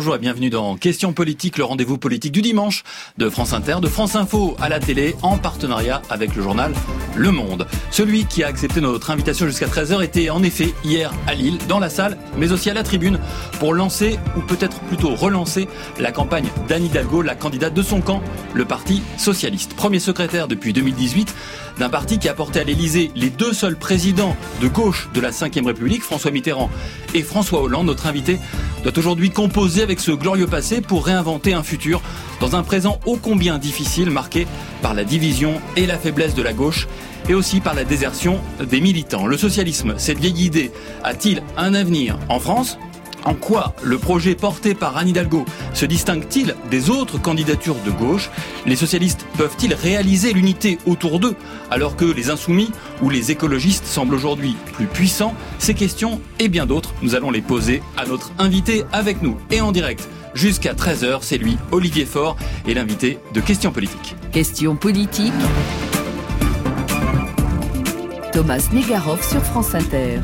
bonjour et bienvenue dans Questions Politiques, le rendez-vous politique du dimanche de France Inter, de France Info à la télé, en partenariat avec le journal Le Monde. Celui qui a accepté notre invitation jusqu'à 13h était en effet hier à Lille, dans la salle, mais aussi à la tribune, pour lancer, ou peut-être plutôt relancer, la campagne d'Anne Hidalgo, la candidate de son camp, le Parti Socialiste. Premier secrétaire depuis 2018 d'un parti qui a porté à l'Élysée les deux seuls présidents de gauche de la Ve République, François Mitterrand et François Hollande. Notre invité doit aujourd'hui composer avec ce glorieux passé pour réinventer un futur dans un présent ô combien difficile, marqué par la division et la faiblesse de la gauche, et aussi par la désertion des militants. Le socialisme, cette vieille idée, a-t-il un avenir en France ? En quoi le projet porté par Anne Hidalgo se distingue-t-il des autres candidatures de gauche ? Les socialistes peuvent-ils réaliser l'unité autour d'eux alors que les insoumis ou les écologistes semblent aujourd'hui plus puissants ? Ces questions et bien d'autres, nous allons les poser à notre invité avec nous et en direct. Jusqu'à 13h, c'est lui, Olivier Faure, et l'invité de Questions Politiques. Questions Politiques. Thomas Negaroff sur France Inter.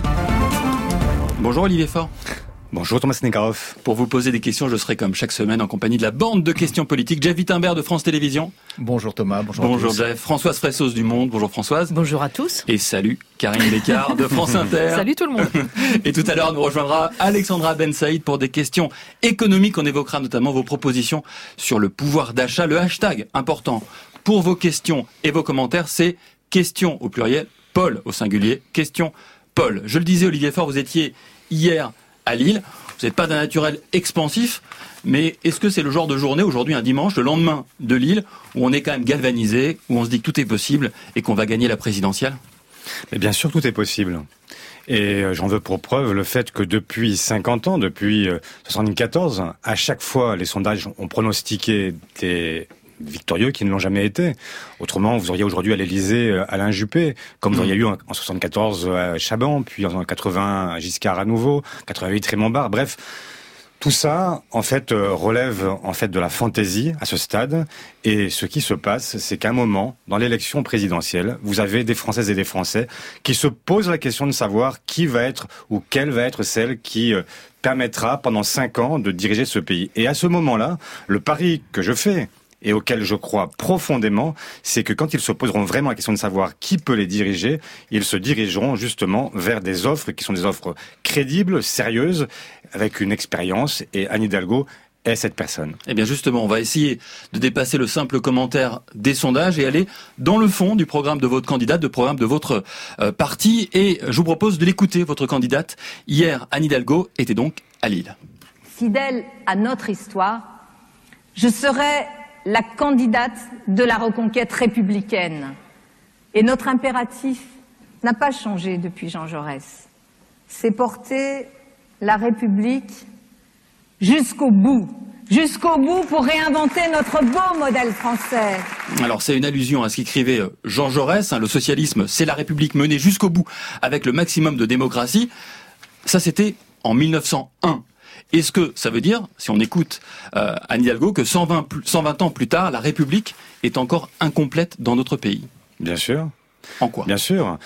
Bonjour Olivier Faure. Bonjour Thomas Negaroff. Pour vous poser des questions, je serai comme chaque semaine en compagnie de la bande de Questions Politiques. Jeff Wittenberg de France Télévisions. Bonjour Thomas, bonjour à tous. Bonjour Jeff. Françoise Fressos du Monde. Bonjour Françoise. Bonjour à tous. Et salut Karine Bécard de France Inter. Salut tout le monde. Et tout à l'heure, nous rejoindra Alexandra Ben Saïd pour des questions économiques. On évoquera notamment vos propositions sur le pouvoir d'achat. Le hashtag important pour vos questions et vos commentaires, c'est questions au pluriel, Paul au singulier, question Paul. Je le disais Olivier Faure, vous étiez hier à Lille. Vous n'êtes pas d'un naturel expansif, mais est-ce que c'est le genre de journée, aujourd'hui un dimanche, le lendemain de Lille, où on est quand même galvanisé, où on se dit que tout est possible et qu'on va gagner la présidentielle ? Mais bien sûr, tout est possible. Et j'en veux pour preuve le fait que depuis 50 ans, depuis 1974, à chaque fois, les sondages ont pronostiqué des victorieux qui ne l'ont jamais été. Autrement, vous auriez aujourd'hui à l'Élysée Alain Juppé, comme vous auriez eu en 74 Chaban, puis en 80 Giscard à nouveau, 88 Raymond Barre. Bref, tout ça, en fait, relève en fait de la fantaisie à ce stade. Et ce qui se passe, c'est qu'à un moment, dans l'élection présidentielle, vous avez des Françaises et des Français qui se posent la question de savoir qui va être ou quelle va être celle qui permettra pendant 5 ans de diriger ce pays. Et à ce moment-là, le pari que je fais, et auquel je crois profondément, c'est que quand ils se poseront vraiment la question de savoir qui peut les diriger, ils se dirigeront justement vers des offres qui sont des offres crédibles, sérieuses, avec une expérience, et Anne Hidalgo est cette personne. Eh bien justement, on va essayer de dépasser le simple commentaire des sondages et aller dans le fond du programme de votre candidate, du programme de votre parti, et je vous propose de l'écouter, votre candidate. Hier, Anne Hidalgo était donc à Lille. Fidèle à notre histoire, je serai la candidate de la reconquête républicaine. Et notre impératif n'a pas changé depuis Jean Jaurès. C'est porter la République jusqu'au bout pour réinventer notre beau modèle français. Alors c'est une allusion à ce qu'écrivait Jean Jaurès, le socialisme, c'est la République menée jusqu'au bout avec le maximum de démocratie. Ça c'était en 1901. Est-ce que ça veut dire, si on écoute Anne Hidalgo, que 120 ans plus tard, la République est encore incomplète dans notre pays ? Bien sûr. En quoi ? Bien sûr.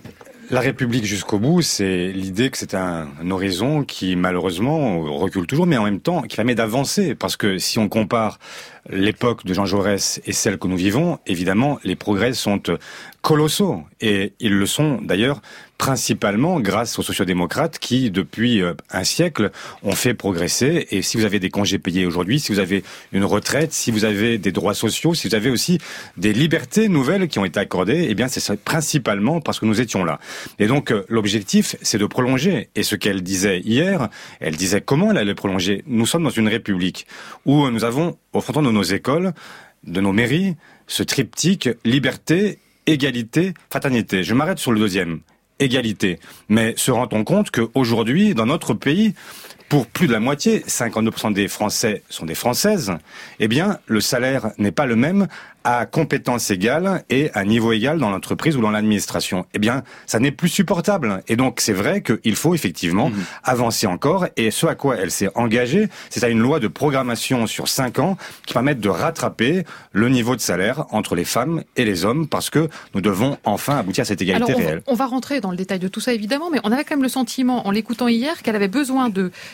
La République jusqu'au bout, c'est l'idée que c'est un horizon qui, malheureusement, recule toujours, mais en même temps, qui permet d'avancer. Parce que si on compare l'époque de Jean Jaurès et celle que nous vivons, évidemment, les progrès sont colossaux. Et ils le sont, d'ailleurs, principalement grâce aux sociodémocrates qui, depuis un siècle, ont fait progresser. Et si vous avez des congés payés aujourd'hui, si vous avez une retraite, si vous avez des droits sociaux, si vous avez aussi des libertés nouvelles qui ont été accordées, eh bien, c'est principalement parce que nous étions là. Et donc, l'objectif, c'est de prolonger. Et ce qu'elle disait hier, elle disait comment elle allait prolonger. Nous sommes dans une république où nous avons, au fronton de nos écoles, de nos mairies, ce triptyque liberté, égalité, fraternité. Je m'arrête sur le deuxième. Égalité. Mais se rend-on compte qu'aujourd'hui, dans notre pays, pour plus de la moitié, 52% des Français sont des Françaises, eh bien, le salaire n'est pas le même à compétences égales et à niveau égal dans l'entreprise ou dans l'administration. Eh bien, ça n'est plus supportable. Et donc, c'est vrai qu'il faut effectivement avancer encore. Et ce à quoi elle s'est engagée, c'est à une loi de programmation sur 5 ans qui permette de rattraper le niveau de salaire entre les femmes et les hommes, parce que nous devons enfin aboutir à cette égalité réelle. On va rentrer dans le détail de tout ça, évidemment, mais on avait quand même le sentiment, en l'écoutant hier, qu'elle avait besoin de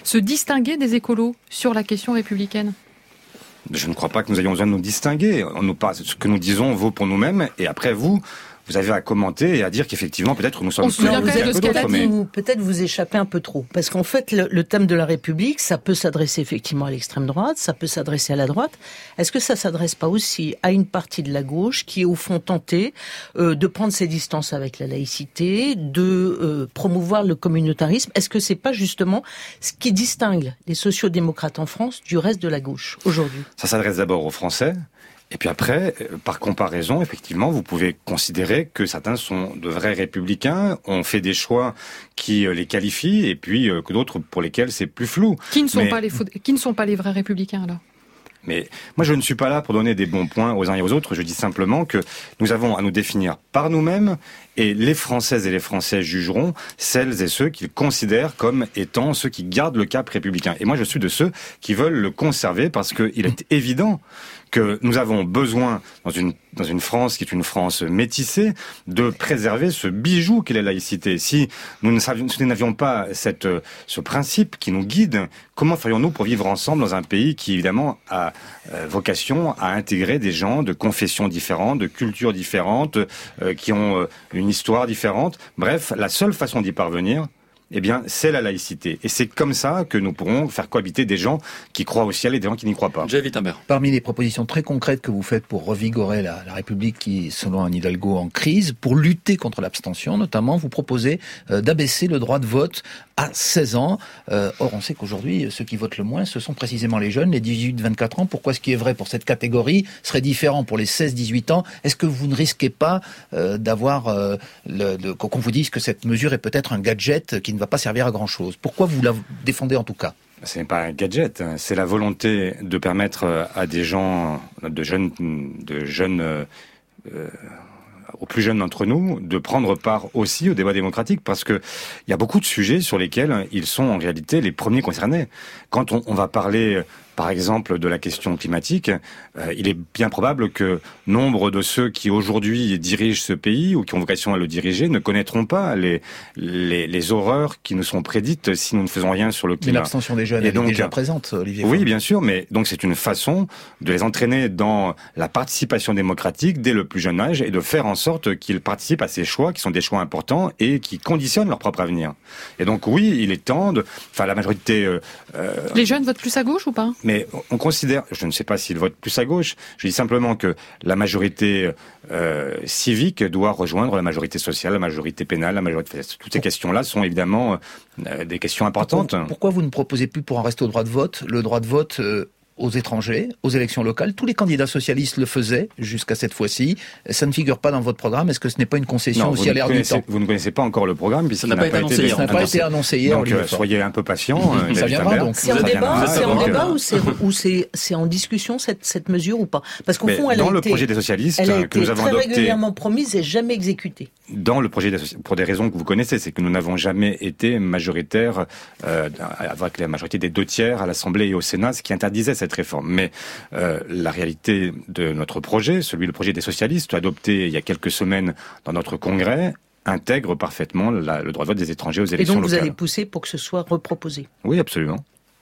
se distinguer des écolos sur la question républicaine ? Je ne crois pas que nous ayons besoin de nous distinguer. Ce que nous disons vaut pour nous-mêmes, et après vous avez à commenter et à dire qu'effectivement, peut-être nous sommes... Peut-être vous échappez un peu trop. Parce qu'en fait, le thème de la République, ça peut s'adresser effectivement à l'extrême droite, ça peut s'adresser à la droite. Est-ce que ça s'adresse pas aussi à une partie de la gauche qui est au fond tentée de prendre ses distances avec la laïcité, de promouvoir le communautarisme ? Est-ce que c'est pas justement ce qui distingue les sociodémocrates en France du reste de la gauche aujourd'hui ? Ça s'adresse d'abord aux Français. Et puis après, par comparaison, effectivement, vous pouvez considérer que certains sont de vrais républicains, ont fait des choix qui les qualifient, et puis que d'autres pour lesquels c'est plus flou. Qui ne sont pas les vrais républicains, alors ? Mais moi, je ne suis pas là pour donner des bons points aux uns et aux autres. Je dis simplement que nous avons à nous définir par nous-mêmes, et les Françaises et les Français jugeront celles et ceux qu'ils considèrent comme étant ceux qui gardent le cap républicain. Et moi, je suis de ceux qui veulent le conserver, parce qu'il est évident que nous avons besoin, dans une France qui est une France métissée, de préserver ce bijou qu'est la laïcité. Si nous n'avions pas ce principe qui nous guide, comment ferions-nous pour vivre ensemble dans un pays qui, évidemment, a vocation à intégrer des gens de confessions différentes, de cultures différentes, qui ont une histoire différente. Bref, la seule façon d'y parvenir, eh bien, c'est la laïcité. Et c'est comme ça que nous pourrons faire cohabiter des gens qui croient au ciel et des gens qui n'y croient pas. Parmi les propositions très concrètes que vous faites pour revigorer la République qui, selon Anne Hidalgo, en crise, pour lutter contre l'abstention, notamment, vous proposez d'abaisser le droit de vote à 16 ans. Or, on sait qu'aujourd'hui, ceux qui votent le moins, ce sont précisément les jeunes, les 18-24 ans. Pourquoi ce qui est vrai pour cette catégorie serait différent pour les 16-18 ans ? Est-ce que vous ne risquez pas qu'on vous dise que cette mesure est peut-être un gadget qui ne va pas servir à grand-chose ? Pourquoi vous la défendez en tout cas ? Ce n'est pas un gadget, c'est la volonté de permettre à des gens, aux plus jeunes d'entre nous, de prendre part aussi au débat démocratique, parce que il y a beaucoup de sujets sur lesquels ils sont en réalité les premiers concernés. Quand on va parler, par exemple, de la question climatique, il est bien probable que nombre de ceux qui aujourd'hui dirigent ce pays ou qui ont vocation à le diriger ne connaîtront pas les horreurs qui nous sont prédites si nous ne faisons rien sur le climat. Mais l'abstention des jeunes, elle est déjà présente, Olivier. Oui, bien sûr, mais donc c'est une façon de les entraîner dans la participation démocratique dès le plus jeune âge et de faire en sorte qu'ils participent à ces choix qui sont des choix importants et qui conditionnent leur propre avenir. Et donc oui, il est temps la majorité... Les jeunes votent plus à gauche ou pas ? Mais on considère, je ne sais pas s'ils votent plus à gauche, je dis simplement que la majorité civique doit rejoindre la majorité sociale, la majorité pénale, la majorité... Toutes ces questions-là sont évidemment des questions importantes. Pourquoi vous ne proposez plus, pour en rester au droit de vote, le droit de vote aux étrangers, aux élections locales? Tous les candidats socialistes le faisaient jusqu'à cette fois-ci. Ça ne figure pas dans votre programme. Est-ce que ce n'est pas une concession aussi à l'air du temps? Vous ne connaissez pas encore le programme, puisqu'il n'a pas été annoncé hier. Ça n'a pas été annoncé hier. Donc soyez un peu patient. Ça viendra donc. C'est en débat ou c'est en discussion cette mesure ou pas? Parce qu'au fond, dans le projet des socialistes que nous avons très adopté, régulièrement promise et jamais exécutée. Dans le projet pour des raisons que vous connaissez, c'est que nous n'avons jamais été majoritaires avec la majorité des 2/3 à l'Assemblée et au Sénat, ce qui interdisait cette réforme. Mais la réalité de notre projet, le projet des socialistes, adopté il y a quelques semaines dans notre congrès, intègre parfaitement le droit de vote des étrangers aux élections locales. Et donc vous allez pousser pour que ce soit reproposé? Oui, absolument.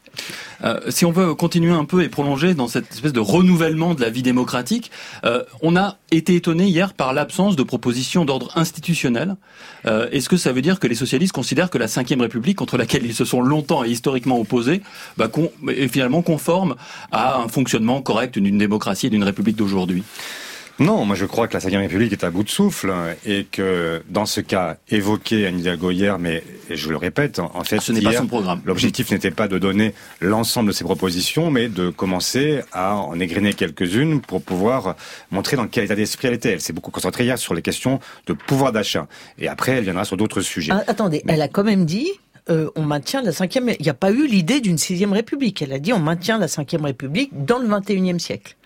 Si on veut continuer un peu et prolonger dans cette espèce de renouvellement de la vie démocratique, on a été étonné hier par l'absence de propositions d'ordre institutionnel. Est-ce que ça veut dire que les socialistes considèrent que la Ve République, contre laquelle ils se sont longtemps et historiquement opposés, est finalement conforme à un fonctionnement correct d'une démocratie et d'une république d'aujourd'hui? Non, moi je crois que la Ve République est à bout de souffle et que dans ce cas évoqué Anne Hidalgo hier, mais je le répète, en fait, ce n'est pas son programme. L'objectif n'était pas de donner l'ensemble de ses propositions, mais de commencer à en égrener quelques-unes pour pouvoir montrer dans quel état d'esprit elle était. Elle s'est beaucoup concentrée hier sur les questions de pouvoir d'achat. Et après, elle viendra sur d'autres sujets. Attendez, elle a quand même dit... on maintient la 5e... Il n'y a pas eu l'idée d'une 6e République. Elle a dit on maintient la 5e République dans le 21e siècle.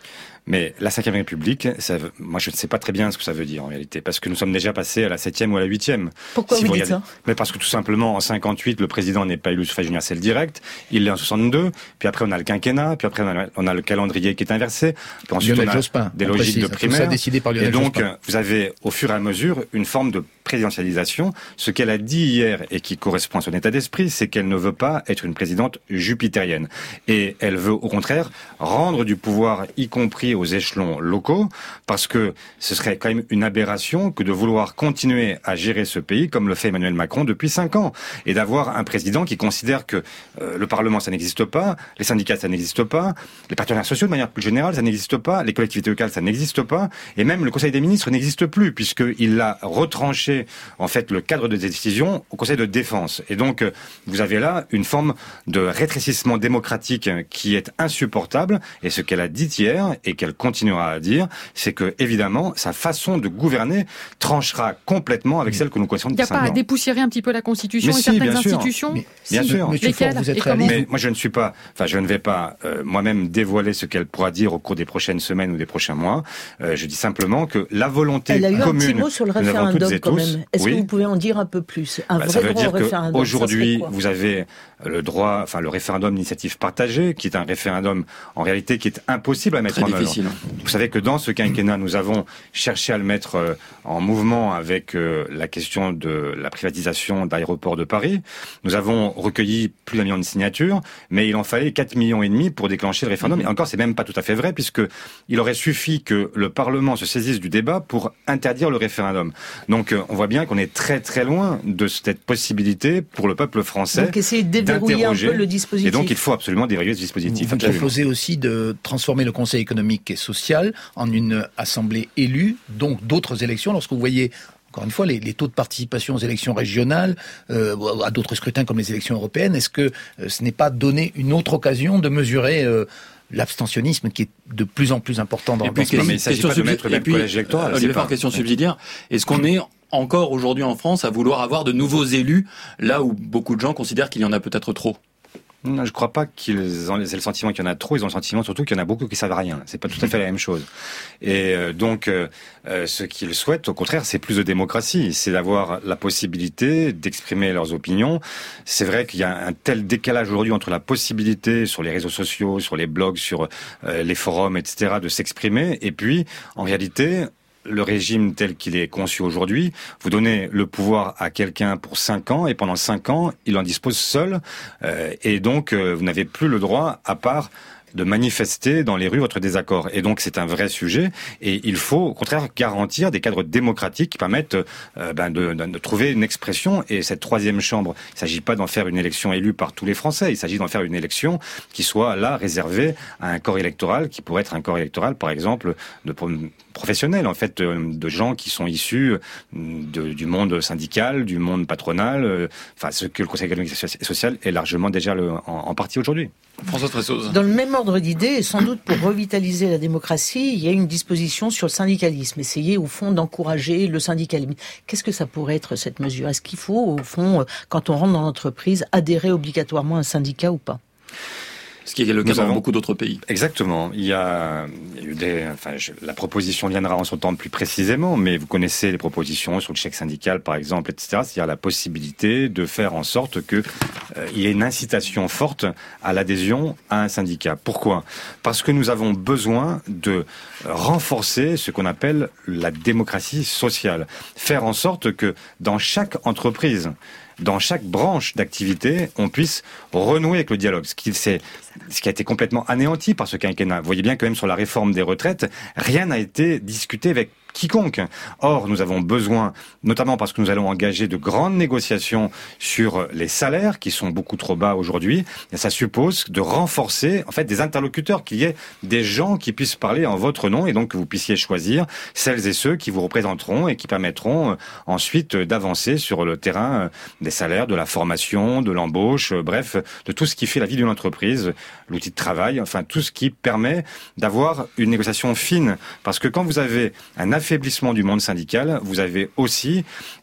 Mais la 5e République, moi je ne sais pas très bien ce que ça veut dire en réalité, parce que nous sommes déjà passés à la 7e ou à la 8e. Pourquoi vous dites ça ? Mais parce que tout simplement, en 58, le président n'est pas élu au suffrage universel direct, il l'est en 62, puis après on a le quinquennat, puis après on a le calendrier qui est inversé, puis ensuite Lionel on a Jospin, des logiques de primaire. Décidé par Lionel et donc, Jospin. vous avez au fur et à mesure une forme de présidentialisation. Ce qu'elle a dit hier et qui correspond à son état d'esprit, c'est qu'elle ne veut pas être une présidente jupitérienne. Et elle veut au contraire rendre du pouvoir, y compris aux échelons locaux, parce que ce serait quand même une aberration que de vouloir continuer à gérer ce pays comme le fait Emmanuel Macron depuis 5 ans. Et d'avoir un président qui considère que le Parlement, ça n'existe pas, les syndicats, ça n'existe pas, les partenaires sociaux, de manière plus générale, ça n'existe pas, les collectivités locales, ça n'existe pas, et même le Conseil des ministres n'existe plus, puisqu'il l'a retranché, en fait, le cadre de décision au Conseil de défense. Et donc, vous avez là une forme de rétrécissement démocratique qui est insupportable, et ce qu'elle a dit hier, et qu'elle continuera à dire, c'est que, évidemment, sa façon de gouverner tranchera complètement avec celle que nous connaissons depuis 5 ans. Il n'y a pas à dépoussiérer un petit peu la Constitution et certaines institutions ? Bien sûr. Lesquelles vous êtes et comment ? Mais moi, je ne vais pas moi-même dévoiler ce qu'elle pourra dire au cours des prochaines semaines ou des prochains mois. Je dis simplement que la volonté commune... Elle a eu un petit mot sur le référendum quand même. Est-ce que vous pouvez en dire un peu plus ? Ça veut dire qu'aujourd'hui, vous avez le droit, le référendum d'initiative partagée, qui est un référendum, en réalité, qui est impossible à mettre en œuvre. Vous savez que dans ce quinquennat, nous avons cherché à le mettre en mouvement avec la question de la privatisation d'aéroports de Paris. Nous avons recueilli plus d'1 million de signatures, mais il en fallait 4,5 millions pour déclencher le référendum. Et encore, c'est même pas tout à fait vrai, puisque il aurait suffi que le Parlement se saisisse du débat pour interdire le référendum. Donc, on voit bien qu'on est très très loin de cette possibilité pour le peuple français. Donc, essayer de déverrouiller un peu le dispositif. Et donc, il faut absolument déverrouiller ce dispositif. Vous proposez aussi de transformer le Conseil économique et social en une assemblée élue, donc d'autres élections. Lorsque vous voyez, encore une fois, les taux de participation aux élections régionales, à d'autres scrutins comme les élections européennes, est-ce que ce n'est pas donner une autre occasion de mesurer l'abstentionnisme qui est de plus en plus important dans le pays? Mais il ne s'agit pas de mettre le même collège électoral. Olivier Faure, question subsidiaire. Est-ce qu'on est encore aujourd'hui en France à vouloir avoir de nouveaux élus, là où beaucoup de gens considèrent qu'il y en a peut-être trop? Non, je crois pas qu'ils aient le sentiment qu'il y en a trop. Ils ont le sentiment surtout qu'il y en a beaucoup qui savent rien. C'est pas tout à fait la même chose. Et donc, ce qu'ils souhaitent, au contraire, c'est plus de démocratie. C'est d'avoir la possibilité d'exprimer leurs opinions. C'est vrai qu'il y a un tel décalage aujourd'hui entre la possibilité sur les réseaux sociaux, sur les blogs, sur les forums, etc., de s'exprimer, et puis, en réalité, le régime tel qu'il est conçu aujourd'hui, vous donnez le pouvoir à quelqu'un pour 5 ans, et pendant 5 ans, il en dispose seul, et donc vous n'avez plus le droit, à part de manifester dans les rues votre désaccord. Et donc c'est un vrai sujet, et il faut au contraire garantir des cadres démocratiques qui permettent de trouver une expression. Et cette 3e chambre, il ne s'agit pas d'en faire une élection élue par tous les Français, il s'agit d'en faire une élection qui soit là réservée à un corps électoral, qui pourrait être un corps électoral par exemple de professionnels, en fait, de gens qui sont issus du monde syndical, du monde patronal, ce que le Conseil économique et social est largement déjà en partie aujourd'hui. François Tressoz. Dans le même ordre d'idée, et sans doute pour revitaliser la démocratie, il y a une disposition sur le syndicalisme, essayer au fond d'encourager le syndicalisme. Qu'est-ce que ça pourrait être cette mesure ? Est-ce qu'il faut, au fond, quand on rentre dans l'entreprise, adhérer obligatoirement à un syndicat ou pas ? Ce qui est le cas dans beaucoup d'autres pays. Exactement. Il y a eu la proposition viendra en son temps plus précisément, mais vous connaissez les propositions sur le chèque syndical, par exemple, etc. C'est-à-dire la possibilité de faire en sorte que il y ait une incitation forte à l'adhésion à un syndicat. Pourquoi ? Parce que nous avons besoin de renforcer ce qu'on appelle la démocratie sociale. Faire en sorte que dans chaque entreprise, dans chaque branche d'activité, on puisse renouer avec le dialogue. Ce qui a été complètement anéanti par ce quinquennat. Vous voyez bien que même sur la réforme des retraites, rien n'a été discuté avec quiconque. Or, nous avons besoin, notamment parce que nous allons engager de grandes négociations sur les salaires qui sont beaucoup trop bas aujourd'hui, et ça suppose de renforcer, en fait, des interlocuteurs, qu'il y ait des gens qui puissent parler en votre nom, et donc que vous puissiez choisir celles et ceux qui vous représenteront et qui permettront ensuite d'avancer sur le terrain des salaires, de la formation, de l'embauche, bref, de tout ce qui fait la vie d'une entreprise, l'outil de travail, enfin tout ce qui permet d'avoir une négociation fine. Parce que quand vous avez un affaiblissement du monde syndical, vous avez aussi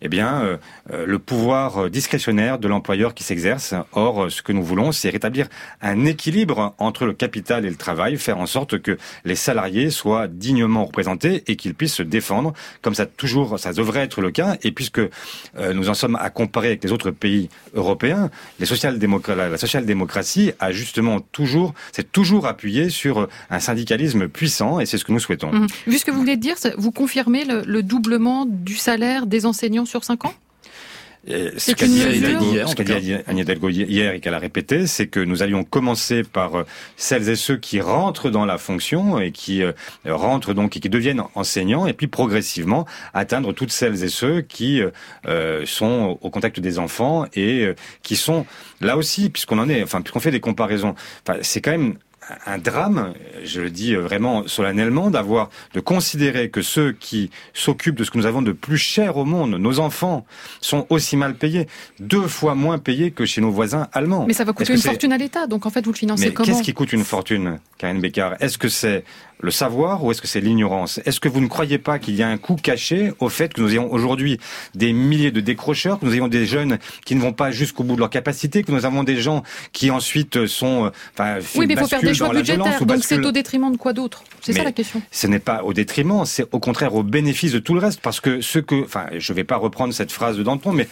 le pouvoir discrétionnaire de l'employeur qui s'exerce. Or, ce que nous voulons, c'est rétablir un équilibre entre le capital et le travail, faire en sorte que les salariés soient dignement représentés et qu'ils puissent se défendre, comme ça devrait être le cas. Et puisque nous en sommes à comparer avec les autres pays européens, la social-démocratie a justement s'est toujours appuyée sur un syndicalisme puissant, et c'est ce que nous souhaitons. Vu ce que vous venez de dire, vous confirmez le doublement du salaire des enseignants sur 5 ans ? Ce qu'a dit Anne Hidalgo hier et qu'elle a répété, c'est que nous allions commencer par celles et ceux qui rentrent dans la fonction et qui rentrent donc et qui deviennent enseignants, et puis progressivement atteindre toutes celles et ceux qui sont au contact des enfants et qui sont là aussi, puisqu'on fait des comparaisons. C'est quand même un drame, je le dis vraiment solennellement, de considérer que ceux qui s'occupent de ce que nous avons de plus cher au monde, nos enfants, sont aussi mal payés, 2 fois moins payés que chez nos voisins allemands. Mais ça va coûter une fortune à l'État, donc en fait vous le financez comment ? Qu'est-ce qui coûte une fortune, Karine Bécard ? Est-ce que c'est le savoir ou est-ce que c'est l'ignorance ? Est-ce que vous ne croyez pas qu'il y a un coût caché au fait que nous ayons aujourd'hui des milliers de décrocheurs, que nous ayons des jeunes qui ne vont pas jusqu'au bout de leur capacité, que nous avons des gens qui ensuite sont... oui, mais il faut faire des choix budgétaires, donc c'est au détriment de quoi d'autre ? C'est ça la question. Ce n'est pas au détriment, c'est au contraire au bénéfice de tout le reste, parce que je ne vais pas reprendre cette phrase de Danton, mais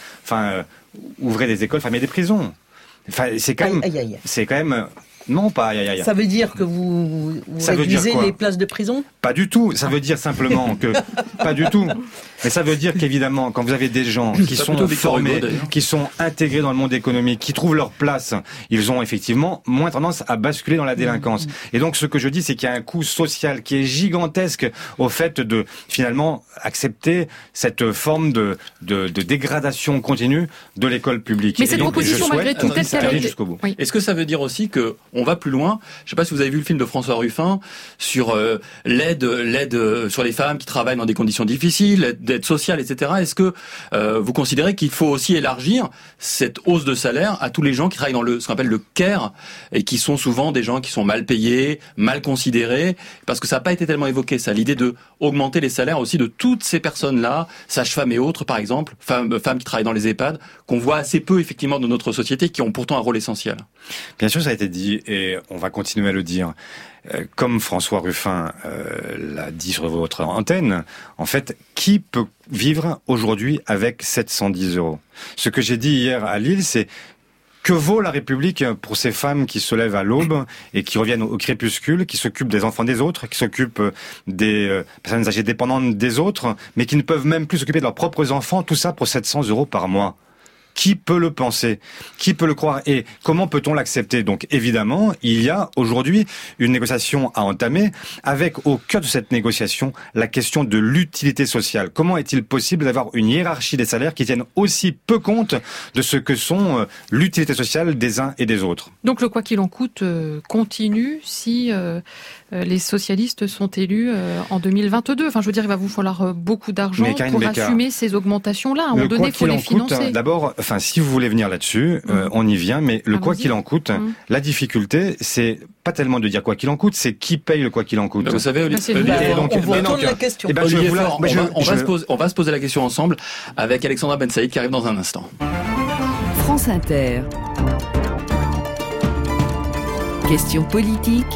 ouvrez des écoles, fermez des prisons. C'est quand même... Non, pas aïe, aïe, aïe. Ça veut dire que vous réduisez les places de prison ? Pas du tout. Ça veut dire simplement que... Pas du tout. Mais ça veut dire qu'évidemment, quand vous avez des gens qui sont formés, qui sont intégrés dans le monde économique, qui trouvent leur place, ils ont effectivement moins tendance à basculer dans la délinquance. Et donc, ce que je dis, c'est qu'il y a un coût social qui est gigantesque au fait de, finalement, accepter cette forme de dégradation continue de l'école publique. Mais cette proposition, malgré tout, jusqu'au bout. Oui. Est-ce que ça veut dire aussi que on va plus loin? Je ne sais pas si vous avez vu le film de François Ruffin sur l'aide sur les femmes qui travaillent dans des conditions difficiles, d'aide sociale, etc. Est-ce que vous considérez qu'il faut aussi élargir cette hausse de salaire à tous les gens qui travaillent dans ce qu'on appelle le care et qui sont souvent des gens qui sont mal payés, mal considérés? Parce que ça n'a pas été tellement évoqué, ça, l'idée de augmenter les salaires aussi de toutes ces personnes-là, sages-femmes et autres, par exemple, femmes qui travaillent dans les EHPAD, qu'on voit assez peu effectivement de notre société, qui ont pourtant un rôle essentiel. Bien sûr, ça a été dit et on va continuer à le dire. Comme François Ruffin l'a dit sur votre antenne, en fait, qui peut vivre aujourd'hui avec 710 €? Ce que j'ai dit hier à Lille, c'est que vaut la République pour ces femmes qui se lèvent à l'aube et qui reviennent au crépuscule, qui s'occupent des enfants des autres, qui s'occupent des personnes âgées dépendantes des autres, mais qui ne peuvent même plus s'occuper de leurs propres enfants, tout ça pour 700 € par mois? Qui peut le penser? Qui peut le croire? Et comment peut-on l'accepter? Donc évidemment, il y a aujourd'hui une négociation à entamer avec au cœur de cette négociation la question de l'utilité sociale. Comment est-il possible d'avoir une hiérarchie des salaires qui tienne aussi peu compte de ce que sont l'utilité sociale des uns et des autres? Donc le quoi qu'il en coûte continue si les socialistes sont élus en 2022. Enfin, je veux dire, il va vous falloir beaucoup d'argent pour assumer ces augmentations-là. À un moment donné, il faut les financer. D'abord, si vous voulez venir là-dessus, on y vient, mais le quoi qu'il en coûte, la difficile, c'est pas tellement de dire quoi qu'il en coûte, c'est qui paye le quoi qu'il en coûte. Vous savez, Olivier, on va se poser la question ensemble avec Alexandra Ben Saïd qui arrive dans un instant. France Inter. Question politique.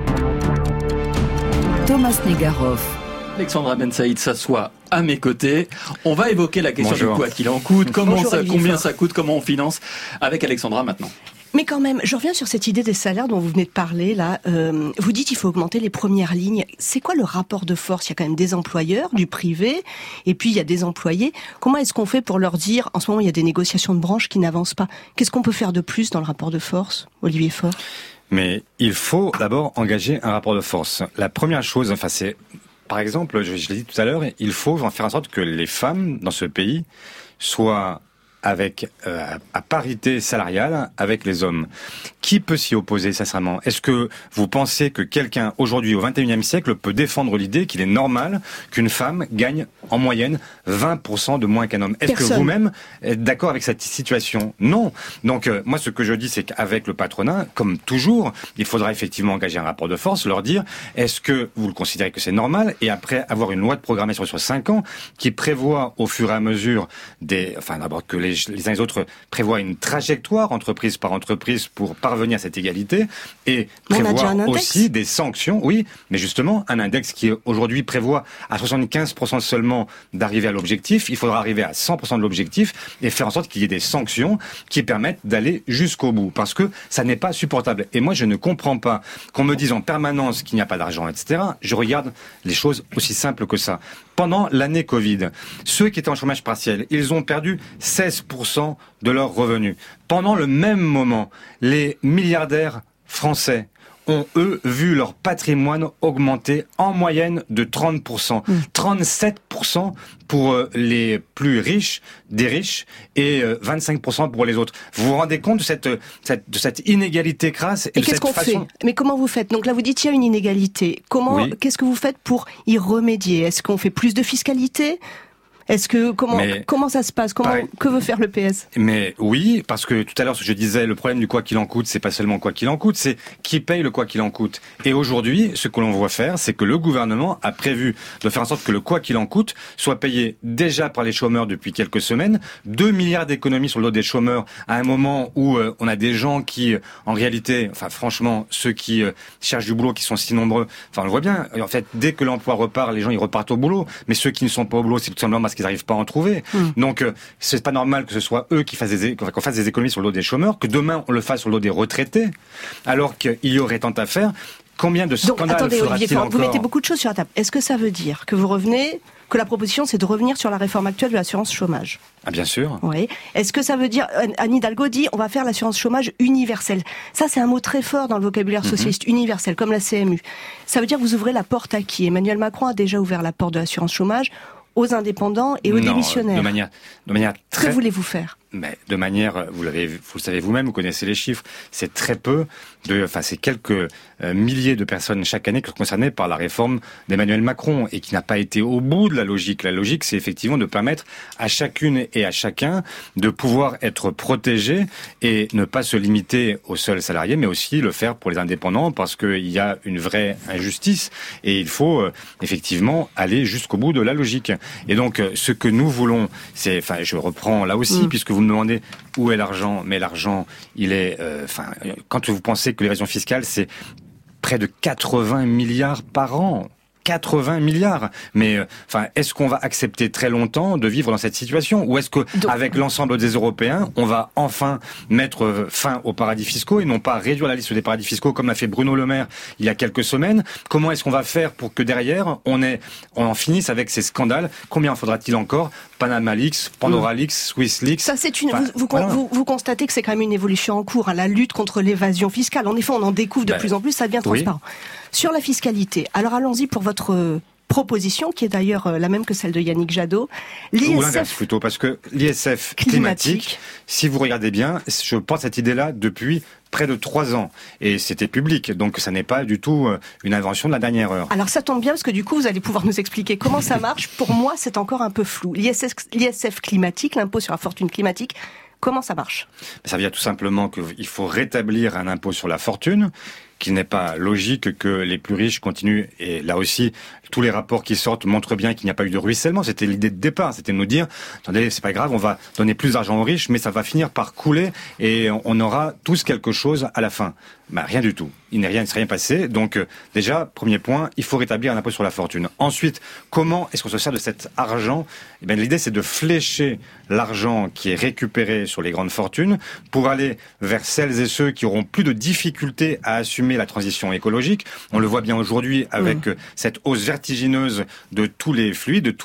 Thomas Negaroff. Alexandra Ben Saïd s'assoit à mes côtés. On va évoquer la question de quoi qu'il en coûte, combien ça coûte, comment on finance, avec Alexandra maintenant. Mais quand même, je reviens sur cette idée des salaires dont vous venez de parler, là. Vous dites qu'il faut augmenter les premières lignes. C'est quoi le rapport de force? Il y a quand même des employeurs, du privé, et puis il y a des employés. Comment est-ce qu'on fait pour leur dire, en ce moment, il y a des négociations de branche qui n'avancent pas? Qu'est-ce qu'on peut faire de plus dans le rapport de force, Olivier Faure? Mais il faut d'abord engager un rapport de force. La première chose, c'est... Par exemple, je l'ai dit tout à l'heure, il faut faire en sorte que les femmes dans ce pays soient avec à parité salariale avec les hommes. Qui peut s'y opposer, sincèrement? Est-ce que vous pensez que quelqu'un, aujourd'hui, au XXIe siècle, peut défendre l'idée qu'il est normal qu'une femme gagne en moyenne 20% de moins qu'un homme? Est-ce que vous-même êtes d'accord avec cette situation? Non. Donc, moi, ce que je dis, c'est qu'avec le patronat, comme toujours, il faudra effectivement engager un rapport de force, leur dire, est-ce que vous le considérez que c'est normal? Et après, avoir une loi de programmation sur 5 ans qui prévoit au fur et à mesure d'abord que les uns et les autres prévoient une trajectoire entreprise par entreprise pour parvenir à cette égalité et prévoir aussi des sanctions. Oui, mais justement, un index qui aujourd'hui prévoit à 75% seulement d'arriver à l'objectif, il faudra arriver à 100% de l'objectif et faire en sorte qu'il y ait des sanctions qui permettent d'aller jusqu'au bout, parce que ça n'est pas supportable. Et moi, je ne comprends pas qu'on me dise en permanence qu'il n'y a pas d'argent, etc. Je regarde les choses aussi simples que ça. Pendant l'année Covid, ceux qui étaient en chômage partiel, ils ont perdu 16% de leurs revenus. Pendant le même moment, les milliardaires français ont, eux, vu leur patrimoine augmenter en moyenne de 30%. 37% pour les plus riches, des riches, et 25% pour les autres. Vous vous rendez compte de cette inégalité crasse et de cette façon... qu'est-ce qu'on fait? Mais comment vous faites? Donc là, vous dites qu'il y a une inégalité. Qu'est-ce que vous faites pour y remédier? Est-ce qu'on fait plus de fiscalité? Est-ce que comment ça se passe? Que veut faire le PS? Mais oui, parce que tout à l'heure, ce que je disais, le problème du quoi qu'il en coûte, c'est pas seulement quoi qu'il en coûte, c'est qui paye le quoi qu'il en coûte. Et aujourd'hui, ce que l'on voit faire, c'est que le gouvernement a prévu de faire en sorte que le quoi qu'il en coûte soit payé déjà par les chômeurs depuis quelques semaines. 2 milliards d'économies sur le dos des chômeurs à un moment où on a des gens qui, en réalité, franchement, ceux qui cherchent du boulot, qui sont si nombreux, on le voit bien. En fait, dès que l'emploi repart, les gens ils repartent au boulot. Mais ceux qui ne sont pas au boulot, c'est tout simplement parce qu'ils n'arrivent pas à en trouver. Donc, c'est pas normal que ce soit eux qui fassent qu'on fasse des économies sur le dos des chômeurs, que demain on le fasse sur le dos des retraités, alors qu'il y aurait tant à faire. Combien de scandales faudra-t-il Olivier, encore? vous mettez beaucoup de choses sur la table. Est-ce que ça veut dire que que la proposition c'est de revenir sur la réforme actuelle de l'assurance chômage? Ah, bien sûr. Oui. Est-ce que ça veut dire, Anne Hidalgo dit, on va faire l'assurance chômage universelle. Ça, c'est un mot très fort dans le vocabulaire socialiste, universel, comme la CMU. Ça veut dire que vous ouvrez la porte à qui? Emmanuel Macron a déjà ouvert la porte de l'assurance chômage aux indépendants et aux démissionnaires. De manière très... Que voulez-vous faire? Mais de manière, vous le savez vous-même, vous connaissez les chiffres, c'est très peu c'est quelques milliers de personnes chaque année qui sont concernées par la réforme d'Emmanuel Macron et qui n'a pas été au bout de la logique. La logique, c'est effectivement de permettre à chacune et à chacun de pouvoir être protégé et ne pas se limiter aux seuls salariés, mais aussi le faire pour les indépendants, parce qu'il y a une vraie injustice et il faut effectivement aller jusqu'au bout de la logique. Et donc, ce que nous voulons, c'est, je reprends là aussi, puisque vous me demandez où est l'argent, mais l'argent, il est, quand vous pensez que l'évasion fiscale, c'est près de 80 milliards par an. 80 milliards. Mais est-ce qu'on va accepter très longtemps de vivre dans cette situation? Ou est-ce que, avec l'ensemble des Européens, on va enfin mettre fin aux paradis fiscaux et non pas réduire la liste des paradis fiscaux comme l'a fait Bruno Le Maire il y a quelques semaines? Comment est-ce qu'on va faire pour que derrière, on en finisse avec ces scandales? Combien en faudra-t-il encore? Panama Leaks, Pandora Leaks, Swiss Leaks. Ça, c'est vous constatez que c'est quand même une évolution en cours, la lutte contre l'évasion fiscale. En effet, on en découvre de plus en plus, ça devient transparent. Sur la fiscalité, alors allons-y pour votre proposition, qui est d'ailleurs la même que celle de Yannick Jadot. Ou l'inverse plutôt, parce que l'ISF climatique, si vous regardez bien, je porte cette idée-là depuis près de 3 ans. Et c'était public, donc ça n'est pas du tout une invention de la dernière heure. Alors ça tombe bien, parce que du coup, vous allez pouvoir nous expliquer comment ça marche. Pour moi, c'est encore un peu flou. L'ISF climatique, l'impôt sur la fortune climatique, comment ça marche? Ça veut dire tout simplement qu'il faut rétablir un impôt sur la fortune, qu'il n'est pas logique que les plus riches continuent. Et là aussi, tous les rapports qui sortent montrent bien qu'il n'y a pas eu de ruissellement. C'était l'idée de départ, c'était de nous dire, attendez, c'est pas grave, on va donner plus d'argent aux riches, mais ça va finir par couler et on aura tous quelque chose à la fin. Rien du tout. Il ne s'est rien passé. Donc, déjà, premier point, il faut rétablir un impôt sur la fortune. Ensuite, comment est-ce qu'on se sert de cet argent? L'idée, c'est de flécher l'argent qui est récupéré sur les grandes fortunes pour aller vers celles et ceux qui auront plus de difficultés à assumer la transition écologique. On le voit bien aujourd'hui avec cette hausse vertigineuse de tous les fluides, de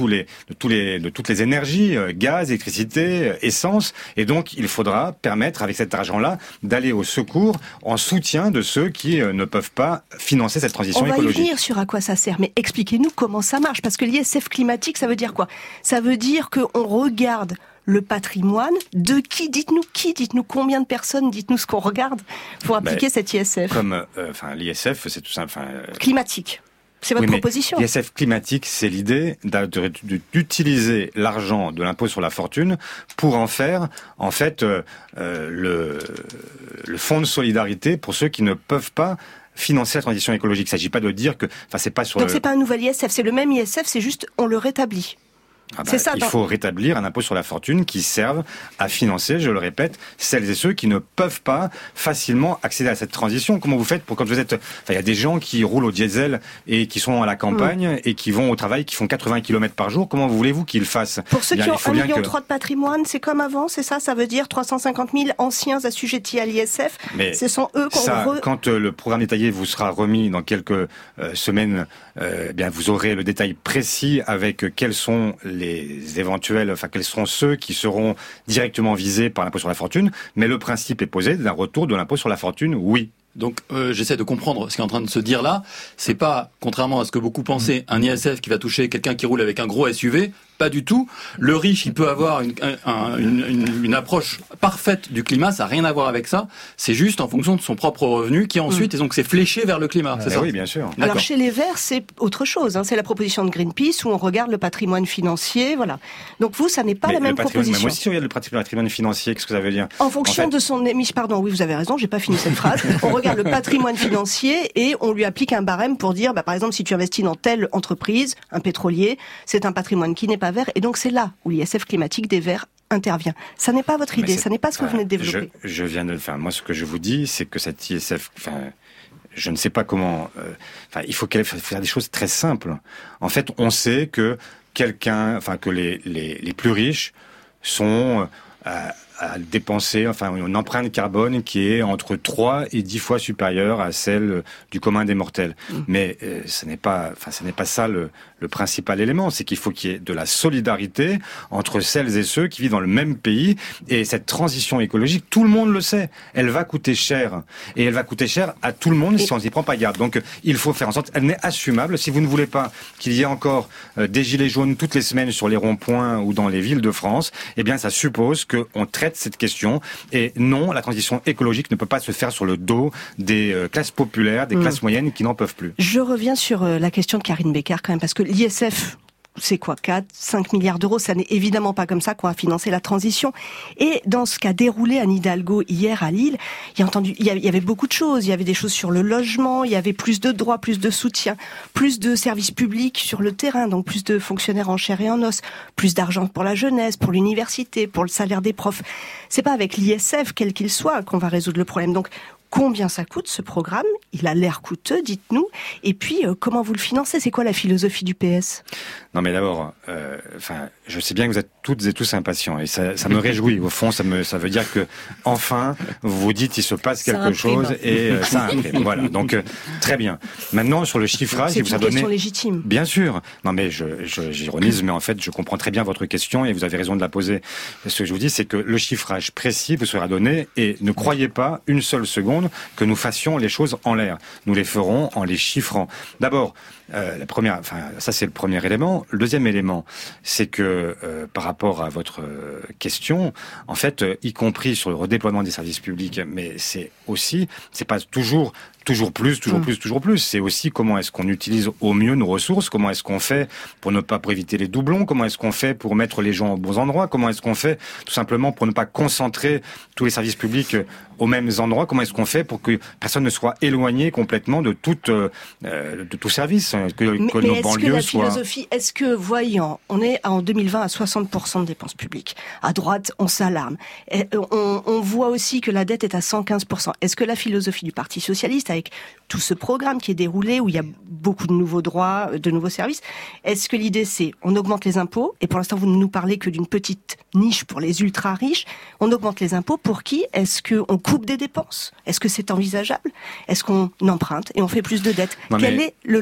toutes les énergies, gaz, électricité, essence. Et donc, il faudra permettre, avec cet argent-là, d'aller au secours en soutien de ceux qui ne peuvent pas financer cette transition écologique. On va y venir sur à quoi ça sert, mais expliquez-nous comment ça marche, parce que l'ISF climatique, ça veut dire quoi? Ça veut dire qu'on regarde le patrimoine de qui? Dites-nous combien de personnes, dites-nous ce qu'on regarde pour appliquer cet ISF. L'ISF, c'est tout simple. Climatique. C'est votre proposition. L'ISF climatique, c'est l'idée d'utiliser l'argent de l'impôt sur la fortune pour en faire, en fait, le fonds de solidarité pour ceux qui ne peuvent pas financer la transition écologique. Il ne s'agit pas de dire que, c'est pas sur. Donc c'est pas un nouvel ISF, c'est le même ISF, c'est juste on le rétablit. C'est ça, il faut rétablir un impôt sur la fortune qui serve à financer, je le répète, celles et ceux qui ne peuvent pas facilement accéder à cette transition. Comment vous faites pour quand vous êtes... il y a des gens qui roulent au diesel et qui sont à la campagne et qui vont au travail, qui font 80 km par jour. Comment voulez-vous qu'ils le fassent? Pour ceux qui ont 1,3 million de patrimoine, c'est comme avant, c'est ça? Ça veut dire 350 000 anciens assujettis à l'ISF. Mais ce sont eux qu'on... Quand le programme détaillé vous sera remis dans quelques semaines, vous aurez le détail précis avec quels sont les éventuels, quels seront ceux qui seront directement visés par l'impôt sur la fortune, mais le principe est posé d'un retour de l'impôt sur la fortune, oui. Donc j'essaie de comprendre ce qui est en train de se dire là. C'est pas, contrairement à ce que beaucoup pensaient, un ISF qui va toucher quelqu'un qui roule avec un gros SUV. Pas du tout. Le riche, il peut avoir une approche parfaite du climat. Ça n'a rien à voir avec ça. C'est juste en fonction de son propre revenu qui ensuite, et donc c'est fléché vers le climat. C'est ça? Oui, bien sûr. Alors chez les Verts, c'est autre chose. C'est la proposition de Greenpeace où on regarde le patrimoine financier. Voilà. Donc vous, ça n'est pas la même proposition. Moi aussi, je regarde le patrimoine financier. Qu'est-ce que ça veut dire? En fonction de son émission. Pardon, oui, vous avez raison. J'ai pas fini cette phrase. On regarde le patrimoine financier et on lui applique un barème pour dire, par exemple, si tu investis dans telle entreprise, un pétrolier, c'est un patrimoine qui n'est pas vert. Et donc c'est là où l'ISF climatique des Verts intervient. Ça n'est pas votre idée, ça n'est pas ce que vous venez de développer. Je viens de le faire. Moi, ce que je vous dis, c'est que cette ISF, je ne sais pas comment. Il faut faire des choses très simples. En fait, on sait que que les plus riches sont à dépenser une empreinte carbone qui est entre 3 et 10 fois supérieure à celle du commun des mortels. Mais ce n'est pas ça le principal élément, c'est qu'il faut qu'il y ait de la solidarité entre celles et ceux qui vivent dans le même pays. Et cette transition écologique, tout le monde le sait, elle va coûter cher. Et elle va coûter cher à tout le monde si on s'y prend pas garde. Donc il faut faire en sorte, elle n'est assumable. Si vous ne voulez pas qu'il y ait encore des gilets jaunes toutes les semaines sur les ronds-points ou dans les villes de France, eh bien ça suppose qu'on traite cette question. Et non, la transition écologique ne peut pas se faire sur le dos des classes populaires, des classes moyennes qui n'en peuvent plus. Je reviens sur la question de Karine Becker quand même, parce que l'ISF, c'est quoi, 4-5 milliards d'euros? Ça n'est évidemment pas comme ça qu'on va financer la transition. Et dans ce qu'a déroulé Anne Hidalgo hier à Lille, il y avait beaucoup de choses. Il y avait des choses sur le logement, il y avait plus de droits, plus de soutien, plus de services publics sur le terrain, donc plus de fonctionnaires en chair et en os, plus d'argent pour la jeunesse, pour l'université, pour le salaire des profs. C'est pas avec l'ISF, quel qu'il soit, qu'on va résoudre le problème. Donc, combien ça coûte ce programme? Il a l'air coûteux, dites-nous. Et puis, comment vous le financez? C'est quoi la philosophie du PS? Non, mais d'abord, je sais bien que vous êtes toutes et tous impatients, et ça me réjouit. Au fond, ça veut dire que enfin, vous vous dites, il se passe quelque chose, et ça imprime. Voilà. Donc, très bien. Maintenant, sur le chiffrage, il vous a donné. C'est une question légitime. Bien sûr. Non, mais j'ironise, mais en fait, je comprends très bien votre question, et vous avez raison de la poser. Ce que je vous dis, c'est que le chiffrage précis vous sera donné, et ne croyez pas une seule seconde que nous fassions les choses en l'air. Nous les ferons en les chiffrant. D'abord, ça c'est le premier élément. Le deuxième élément, c'est que par rapport à votre question, en fait, y compris sur le redéploiement des services publics, mais c'est pas toujours plus. C'est aussi comment est-ce qu'on utilise au mieux nos ressources, comment est-ce qu'on fait pour éviter les doublons, comment est-ce qu'on fait pour mettre les gens aux bons endroits, comment est-ce qu'on fait tout simplement pour ne pas concentrer tous les services publics aux mêmes endroits, comment est-ce qu'on fait pour que personne ne soit éloigné complètement de tout service, que nos banlieues soient... Est-ce que, voyant, on est en 2020 à 60% de dépenses publiques, à droite, on s'alarme, on voit aussi que la dette est à 115%. Est-ce que la philosophie du Parti socialiste, avec tout ce programme qui est déroulé, où il y a beaucoup de nouveaux droits, de nouveaux services, est-ce que l'idée c'est, on augmente les impôts, et pour l'instant vous ne nous parlez que d'une petite niche pour les ultra riches, on augmente les impôts pour qui? Est-ce qu'on coupe des dépenses? Est-ce que c'est envisageable? Est-ce qu'on emprunte et on fait plus de dettes? Quel est le levier?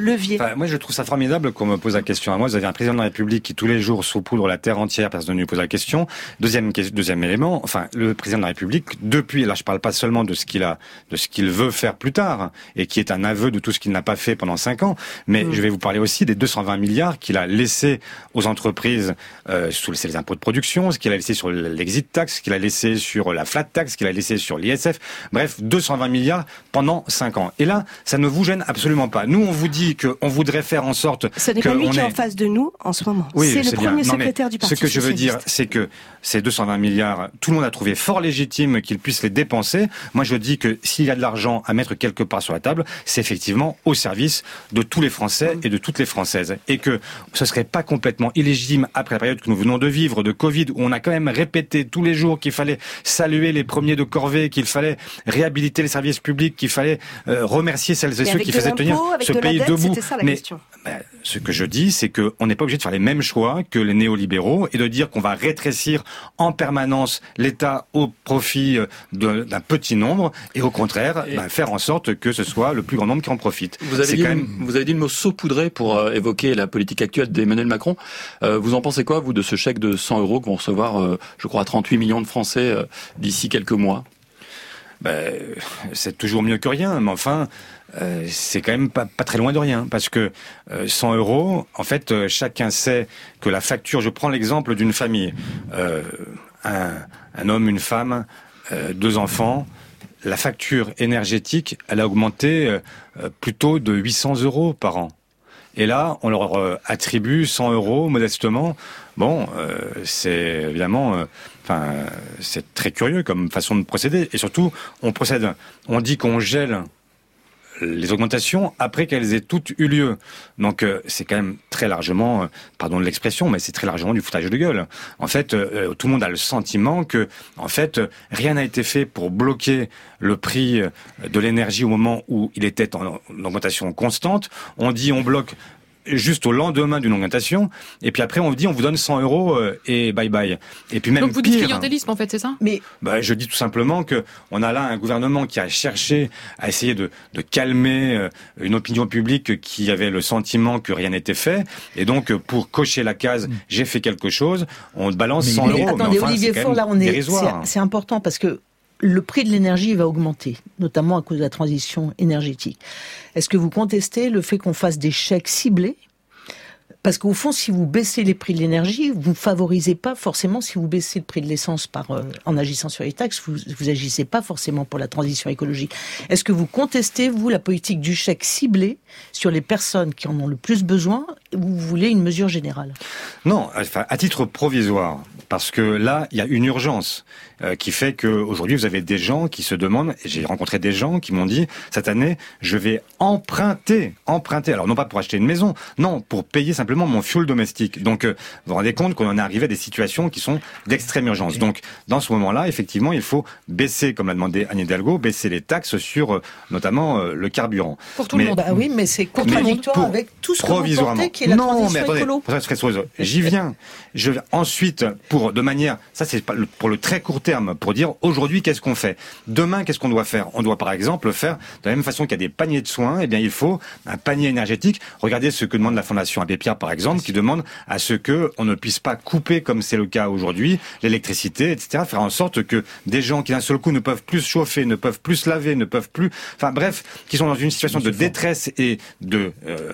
Enfin, moi, je trouve ça formidable qu'on me pose la question à moi. Vous avez un président de la République qui tous les jours saupoudre la terre entière, personne ne lui pose la question. Deuxième élément, enfin, le président de la République, depuis, là, je parle pas seulement de ce qu'il veut faire plus tard, et qui est un aveu de tout ce qu'il n'a pas fait pendant 5 ans, mais je vais vous parler aussi des 220 milliards qu'il a laissés aux entreprises, sous les impôts de production, ce qu'il a laissé sur l'exit tax, ce qu'il a laissé sur la flat tax, ce qu'il a laissé sur l'ISF. Bref, 220 milliards pendant 5 ans. Et là, ça ne vous gêne absolument pas. Nous, on vous dit qu'on voudrait faire en sorte que... Ce n'est pas lui qui est en face de nous en ce moment. Oui, c'est le premier secrétaire du Parti socialiste. Ce que je veux dire, c'est que ces 220 milliards, tout le monde a trouvé fort légitime qu'il puisse les dépenser. Moi, je dis que s'il y a de l'argent à mettre quelque part sur la table, c'est effectivement au service de tous les Français et de toutes les Françaises. Et que ce serait pas complètement illégitime, après la période que nous venons de vivre, de Covid, où on a quand même répété tous les jours qu'il fallait saluer les premiers de corvée, qu'il fallait réhabiliter les services publics, qu'il fallait remercier celles et ceux qui faisaient tenir ce pays debout. Mais ce que je dis, c'est qu'on n'est pas obligé de faire les mêmes choix que les néolibéraux et de dire qu'on va rétrécir en permanence l'État au profit d'un petit nombre et au contraire faire en sorte que ce soit le plus grand nombre qui en profite. Vous avez dit le mot saupoudrer pour évoquer la politique actuelle d'Emmanuel Macron. Vous en pensez quoi, vous, de ce chèque de 100 € que vont recevoir, je crois, 38 millions de Français d'ici quelques mois? C'est toujours mieux que rien, mais enfin, c'est quand même pas très loin de rien, parce que 100 €, en fait, chacun sait que la facture, je prends l'exemple d'une famille, un homme, une femme, 2 enfants, la facture énergétique, elle a augmenté plutôt de 800 € par an. Et là, on leur attribue 100 € modestement. Bon, c'est évidemment, c'est très curieux comme façon de procéder. Et surtout, on dit qu'on gèle les augmentations après qu'elles aient toutes eu lieu. Donc c'est quand même très largement, pardon de l'expression, mais c'est très largement du foutage de gueule. En fait, tout le monde a le sentiment que, en fait, rien n'a été fait pour bloquer le prix de l'énergie au moment où il était en augmentation constante. On dit on bloque juste au lendemain d'une augmentation, et puis après on vous dit on vous donne 100 € et bye bye. Et puis même donc vous dites clientélisme en fait, c'est ça? Mais je dis tout simplement que on a là un gouvernement qui a cherché à essayer de calmer une opinion publique qui avait le sentiment que rien n'était fait, et donc pour cocher la case j'ai fait quelque chose, on balance 100 €. Attendez, Olivier Faure, là c'est important parce que le prix de l'énergie va augmenter, notamment à cause de la transition énergétique. Est-ce que vous contestez le fait qu'on fasse des chèques ciblés ? Parce qu'au fond, si vous baissez les prix de l'énergie, vous ne favorisez pas forcément, si vous baissez le prix de l'essence en agissant sur les taxes, vous agissez pas forcément pour la transition écologique. Est-ce que vous contestez, vous, la politique du chèque ciblé sur les personnes qui en ont le plus besoin, ou vous voulez une mesure générale? Non, à titre provisoire, parce que là, il y a une urgence qui fait qu'aujourd'hui, vous avez des gens qui se demandent, et j'ai rencontré des gens qui m'ont dit, cette année, je vais emprunter, alors non pas pour acheter une maison, non, pour payer simplement mon fuel domestique. Donc, vous vous rendez compte qu'on en est arrivé à des situations qui sont d'extrême urgence. Donc, dans ce moment-là, effectivement, il faut baisser, comme l'a demandé Anne Hidalgo, baisser les taxes sur, notamment, le carburant. Pour tout le monde. Ah oui, mais c'est contradictoire avec tout ce que vous portez, qui est la transition écolo. J'y viens. Ensuite, ça c'est pour le très court terme, pour dire aujourd'hui qu'est-ce qu'on fait. Demain, qu'est-ce qu'on doit faire? On doit par exemple faire, de la même façon qu'il y a des paniers de soins, eh bien il faut un panier énergétique. Regardez ce que demande la Fondation Abbé Pierre par exemple, qui demande à ce que on ne puisse pas couper, comme c'est le cas aujourd'hui, l'électricité, etc. Faire en sorte que des gens qui d'un seul coup ne peuvent plus se chauffer, ne peuvent plus se laver, ne peuvent plus, qui sont dans une situation de détresse et de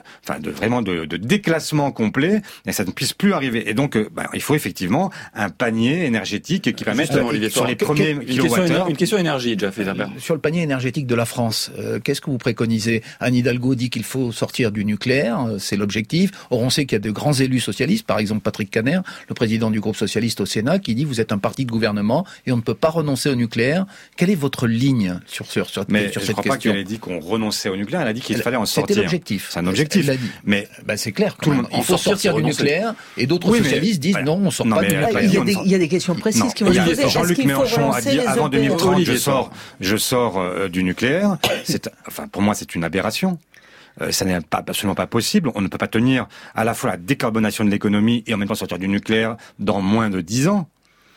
déclassement complet, et ça ne puisse plus arriver. Et donc, il faut effectivement un panier énergétique qui permette sur les premiers kilowattheures. Une question énergie, Jeff Eisenberg. Sur le panier énergétique de la France, qu'est-ce que vous préconisez? Anne Hidalgo dit qu'il faut sortir du nucléaire, c'est l'objectif. Or, on sait qu'il y a de grands élus socialistes, par exemple Patrick Kanner, le président du groupe socialiste au Sénat, qui dit vous êtes un parti de gouvernement et on ne peut pas renoncer au nucléaire. Quelle est votre ligne sur cette question? Mais je ne crois pas qu'elle ait dit qu'on renonçait au nucléaire, elle a dit qu'il fallait en sortir. C'était l'objectif. C'est un objectif. Elle l'a dit. Mais c'est clair. Il faut sortir du nucléaire et d'autres socialistes disent non, on ne sort pas du nucléaire. Il y a des questions précises qui vont se poser. Jean-Luc Mélenchon a dit avant 2030 je sors du nucléaire. Pour moi c'est une aberration. Ça n'est absolument pas possible. On ne peut pas tenir à la fois la décarbonation de l'économie et en même temps sortir du nucléaire dans moins de 10 ans.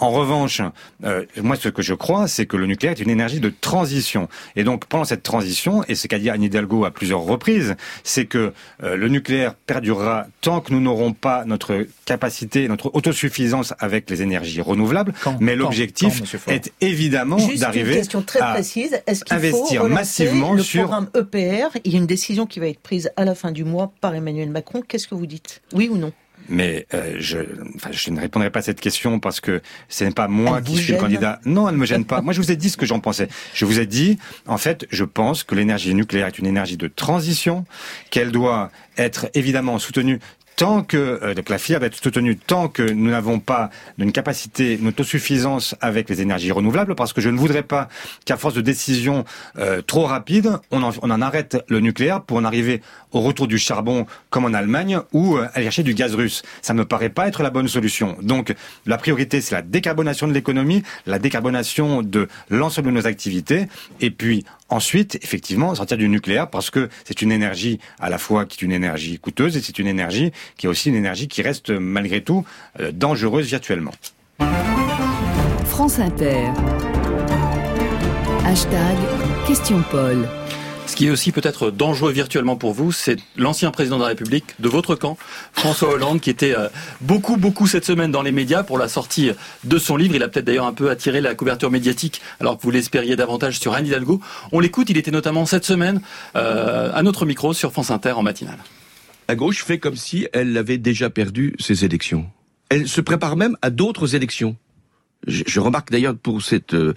En revanche, moi, ce que je crois, c'est que le nucléaire est une énergie de transition. Et donc, pendant cette transition, et ce qu'a dit Anne Hidalgo à plusieurs reprises, c'est que le nucléaire perdurera tant que nous n'aurons pas notre capacité, notre autosuffisance avec les énergies renouvelables. Mais l'objectif est évidemment d'arriver à investir massivement le sur le programme EPR. Il y a une décision qui va être prise à la fin du mois par Emmanuel Macron. Qu'est-ce que vous dites? Oui ou non? Mais je ne répondrai pas à cette question parce que ce n'est pas moi qui suis le candidat. Non, elle ne me gêne pas. Moi, je vous ai dit ce que j'en pensais. Je vous ai dit, en fait, je pense que l'énergie nucléaire est une énergie de transition, qu'elle doit être évidemment soutenue tant que donc la filière doit être soutenue tant que nous n'avons pas une capacité, une autosuffisance avec les énergies renouvelables, parce que je ne voudrais pas qu'à force de décisions trop rapides, on en arrête le nucléaire pour en arriver au retour du charbon comme en Allemagne ou aller chercher du gaz russe. Ça me paraît pas être la bonne solution. Donc la priorité, c'est la décarbonation de l'économie, la décarbonation de l'ensemble de nos activités, et puis ensuite, effectivement, sortir du nucléaire, parce que c'est une énergie à la fois qui est une énergie coûteuse et c'est une énergie qui est aussi une énergie qui reste malgré tout dangereuse virtuellement. France Inter. #Question Paul. Ce qui est aussi peut-être dangereux virtuellement pour vous, c'est l'ancien président de la République de votre camp, François Hollande, qui était beaucoup cette semaine dans les médias pour la sortie de son livre. Il a peut-être d'ailleurs un peu attiré la couverture médiatique, alors que vous l'espériez davantage sur Anne Hidalgo. On l'écoute, il était notamment cette semaine à notre micro sur France Inter en matinale. La gauche fait comme si elle avait déjà perdu ses élections. Elle se prépare même à d'autres élections. Je remarque d'ailleurs pour ce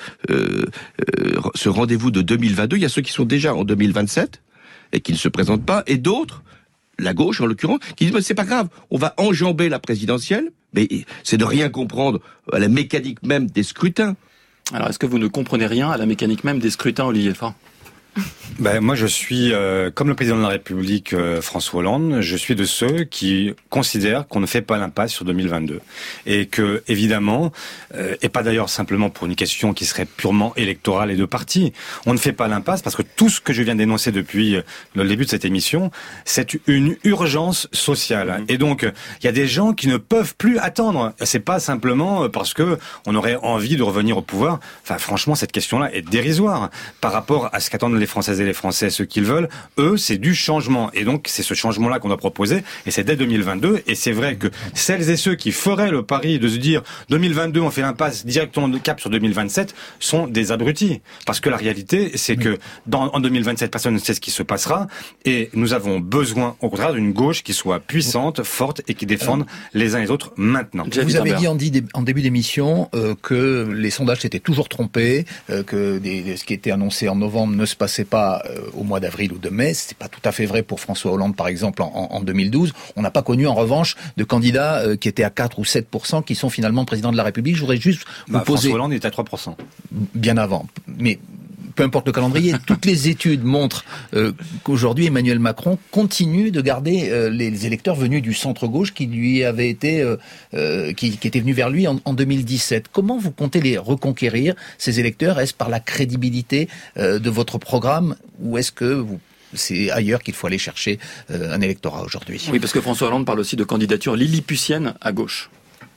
rendez-vous de 2022, il y a ceux qui sont déjà en 2027 et qui ne se présentent pas, et d'autres, la gauche en l'occurrence, qui disent mais c'est pas grave, on va enjamber la présidentielle, mais c'est de rien comprendre à la mécanique même des scrutins. Alors est-ce que vous ne comprenez rien à la mécanique même des scrutins, Olivier Faure ? Moi, je suis, comme le président de la République, François Hollande, je suis de ceux qui considèrent qu'on ne fait pas l'impasse sur 2022. Et que, évidemment, et pas d'ailleurs simplement pour une question qui serait purement électorale et de parti, on ne fait pas l'impasse parce que tout ce que je viens d'énoncer depuis le début de cette émission, c'est une urgence sociale. Et donc, il y a des gens qui ne peuvent plus attendre. C'est pas simplement parce que on aurait envie de revenir au pouvoir. Enfin, franchement, cette question-là est dérisoire par rapport à ce qu'attendent les Françaises et les Français, ce qu'ils veulent. Eux, c'est du changement. Et donc, c'est ce changement-là qu'on doit proposer. Et c'est dès 2022. Et c'est vrai que celles et ceux qui feraient le pari de se dire 2022, on fait l'impasse directement de cap sur 2027, sont des abrutis. Parce que la réalité, c'est que en 2027, personne ne sait ce qui se passera. Et nous avons besoin, au contraire, d'une gauche qui soit puissante, forte et qui défende les uns et les autres maintenant. Vous avez dit en début d'émission que les sondages s'étaient toujours trompés, que ce qui était annoncé en novembre ne se passait pas au mois d'avril ou de mai. C'est pas tout à fait vrai pour François Hollande, par exemple, en 2012. On n'a pas connu, en revanche, de candidats qui étaient à 4 ou 7%, qui sont finalement président de la République. Je voudrais juste vous poser... François Hollande est à 3%. Bien avant. Mais peu importe le calendrier, toutes les études montrent qu'aujourd'hui, Emmanuel Macron continue de garder les électeurs venus du centre-gauche qui lui avaient été, qui étaient venus vers lui en 2017. Comment vous comptez les reconquérir, ces électeurs? Est-ce par la crédibilité de votre programme, ou est-ce que c'est ailleurs qu'il faut aller chercher un électorat aujourd'hui? Oui, parce que François Hollande parle aussi de candidature lilliputienne à gauche.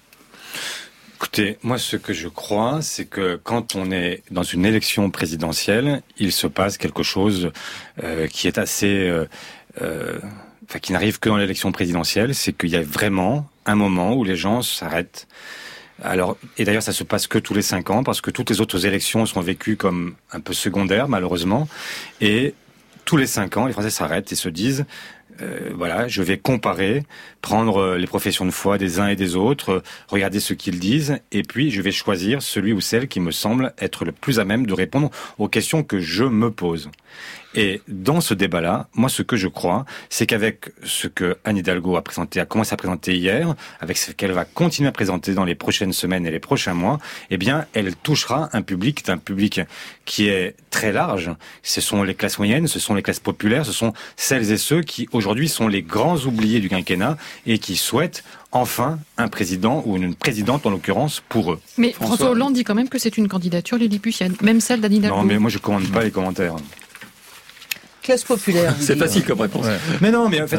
Écoutez, moi ce que je crois, c'est que quand on est dans une élection présidentielle, il se passe quelque chose qui est assez... qui n'arrive que dans l'élection présidentielle, c'est qu'il y a vraiment un moment où les gens s'arrêtent. Alors, et d'ailleurs ça se passe que tous les 5 ans, parce que toutes les autres élections sont vécues comme un peu secondaires, malheureusement, et tous les 5 ans, les Français s'arrêtent et se disent... je vais comparer, prendre les professions de foi des uns et des autres, regarder ce qu'ils disent, et puis je vais choisir celui ou celle qui me semble être le plus à même de répondre aux questions que je me pose. Et dans ce débat-là, moi, ce que je crois, c'est qu'avec ce que Anne Hidalgo a commencé à présenter hier, avec ce qu'elle va continuer à présenter dans les prochaines semaines et les prochains mois, eh bien, elle touchera un public qui est très large. Ce sont les classes moyennes, ce sont les classes populaires, ce sont celles et ceux qui, aujourd'hui, sont les grands oubliés du quinquennat et qui souhaitent enfin un président ou une présidente, en l'occurrence, pour eux. Mais François Hollande dit quand même que c'est une candidature lilliputienne, même celle d'Anne Hidalgo. Non, mais moi, je ne commande pas les commentaires. classe populaire. C'est facile comme réponse. Ouais. Mais non, mais en fait,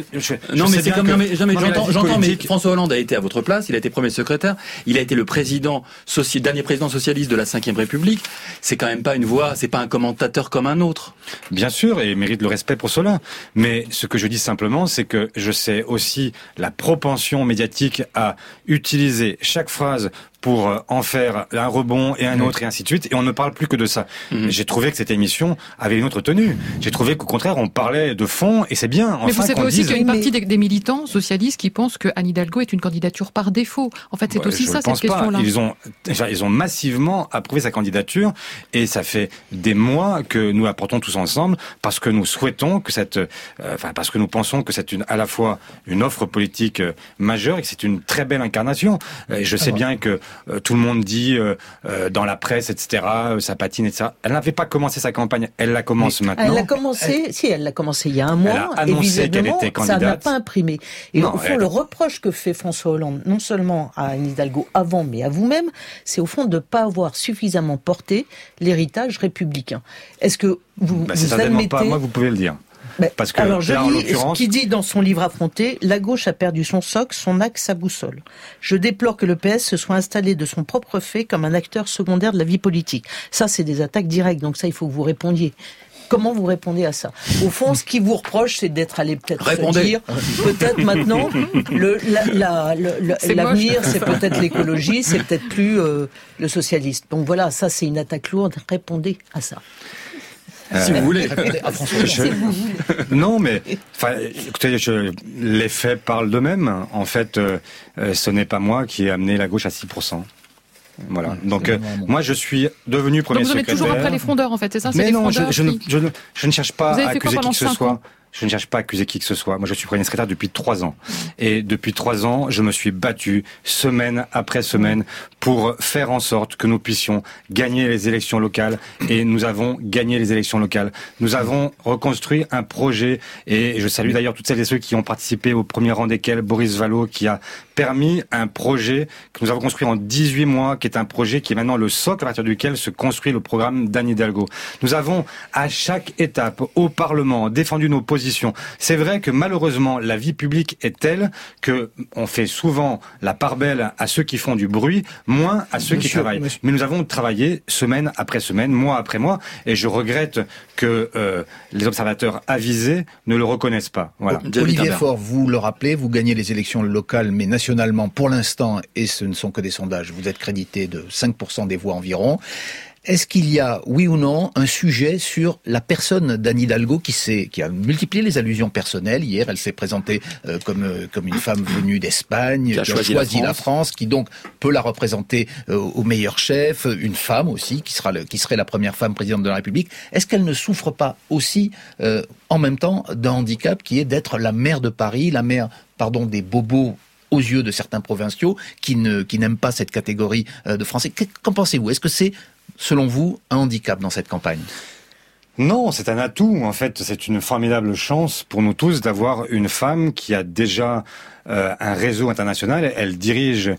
j'entends, mais François Hollande a été à votre place, il a été premier secrétaire, il a été le dernier président socialiste de la Ve République. C'est quand même pas une voix, c'est pas un commentateur comme un autre. Bien sûr, et il mérite le respect pour cela. Mais ce que je dis simplement, c'est que je sais aussi la propension médiatique à utiliser chaque phrase pour en faire un rebond et un autre et ainsi de suite, et on ne parle plus que de ça. J'ai trouvé que cette émission avait une autre tenue. J'ai trouvé qu'au contraire, on parlait de fond, et c'est bien. Mais vous savez aussi qu'il y a une partie des militants socialistes qui pensent que Anne Hidalgo est une candidature par défaut. En fait, c'est aussi ça, cette question-là. Ils ont massivement approuvé sa candidature, et ça fait des mois que nous la portons tous ensemble, parce que nous souhaitons que parce que nous pensons que c'est à la fois une offre politique majeure, et que c'est une très belle incarnation. Et je sais bien que tout le monde dit dans la presse, etc., ça patine, etc. Elle n'avait pas commencé sa campagne, elle la commence maintenant. Elle l'a commencé, elle l'a commencé il y a un mois. Elle a annoncé qu'elle était candidate. Ça n'a pas imprimé. Et au fond, le reproche que fait François Hollande, non seulement à Anne Hidalgo avant, mais à vous-même, c'est au fond de ne pas avoir suffisamment porté l'héritage républicain. Est-ce que vous admettez... pas, moi vous pouvez le dire. Parce que alors, je lis ce qu'il dit dans son livre Affronté, la gauche a perdu son socle, son axe, sa boussole. Je déplore que le PS se soit installé de son propre fait comme un acteur secondaire de la vie politique. Ça, c'est des attaques directes, donc ça, il faut que vous répondiez. Comment vous répondez à ça? Au fond, ce qui vous reproche, c'est d'être allé peut-être se dire, peut-être maintenant, l'avenir, c'est peut-être l'écologie, c'est peut-être plus le socialiste. Donc voilà, ça, c'est une attaque lourde. Répondez à ça. Si vous voulez. Non, mais écoutez, les faits parlent d'eux-mêmes. En fait, ce n'est pas moi qui ai amené la gauche à 6%. Voilà. Donc moi je suis devenu premier secrétaire. Donc vous êtes toujours après les frondeurs en fait, c'est ça? Mais non, je ne cherche pas à accuser qui que ce soit. Je ne cherche pas à accuser qui que ce soit. Moi, je suis premier secrétaire depuis 3 ans. Et depuis 3 ans, je me suis battu semaine après semaine pour faire en sorte que nous puissions gagner les élections locales. Et nous avons gagné les élections locales. Nous avons reconstruit un projet. Et je salue d'ailleurs toutes celles et ceux qui ont participé, au premier rang desquels Boris Vallaud, qui a permis un projet que nous avons construit en 18 mois, qui est un projet qui est maintenant le socle à partir duquel se construit le programme d'Anne Hidalgo. Nous avons, à chaque étape, au Parlement, défendu nos positions. C'est vrai que malheureusement, la vie publique est telle que on fait souvent la part belle à ceux qui font du bruit, moins à ceux qui travaillent. Mais nous avons travaillé semaine après semaine, mois après mois, et je regrette que les observateurs avisés ne le reconnaissent pas. Voilà. Olivier Faure, vous le rappelez, vous gagnez les élections locales, mais nationalement pour l'instant, et ce ne sont que des sondages, vous êtes crédité de 5% des voix environ. Est-ce qu'il y a, oui ou non, un sujet sur la personne d'Anne Hidalgo qui a multiplié les allusions personnelles? Hier, elle s'est présentée comme une femme venue d'Espagne, qui a choisi la France, qui donc peut la représenter au meilleur chef, une femme aussi, qui serait la première femme présidente de la République. Est-ce qu'elle ne souffre pas aussi, en même temps, d'un handicap qui est d'être la maire de Paris, la maire, des bobos aux yeux de certains provinciaux qui n'aiment pas cette catégorie de Français? Qu'en pensez-vous? Est-ce que c'est, selon vous, un handicap dans cette campagne? Non, c'est un atout. En fait, c'est une formidable chance pour nous tous d'avoir une femme qui a déjà un réseau international. Elle dirige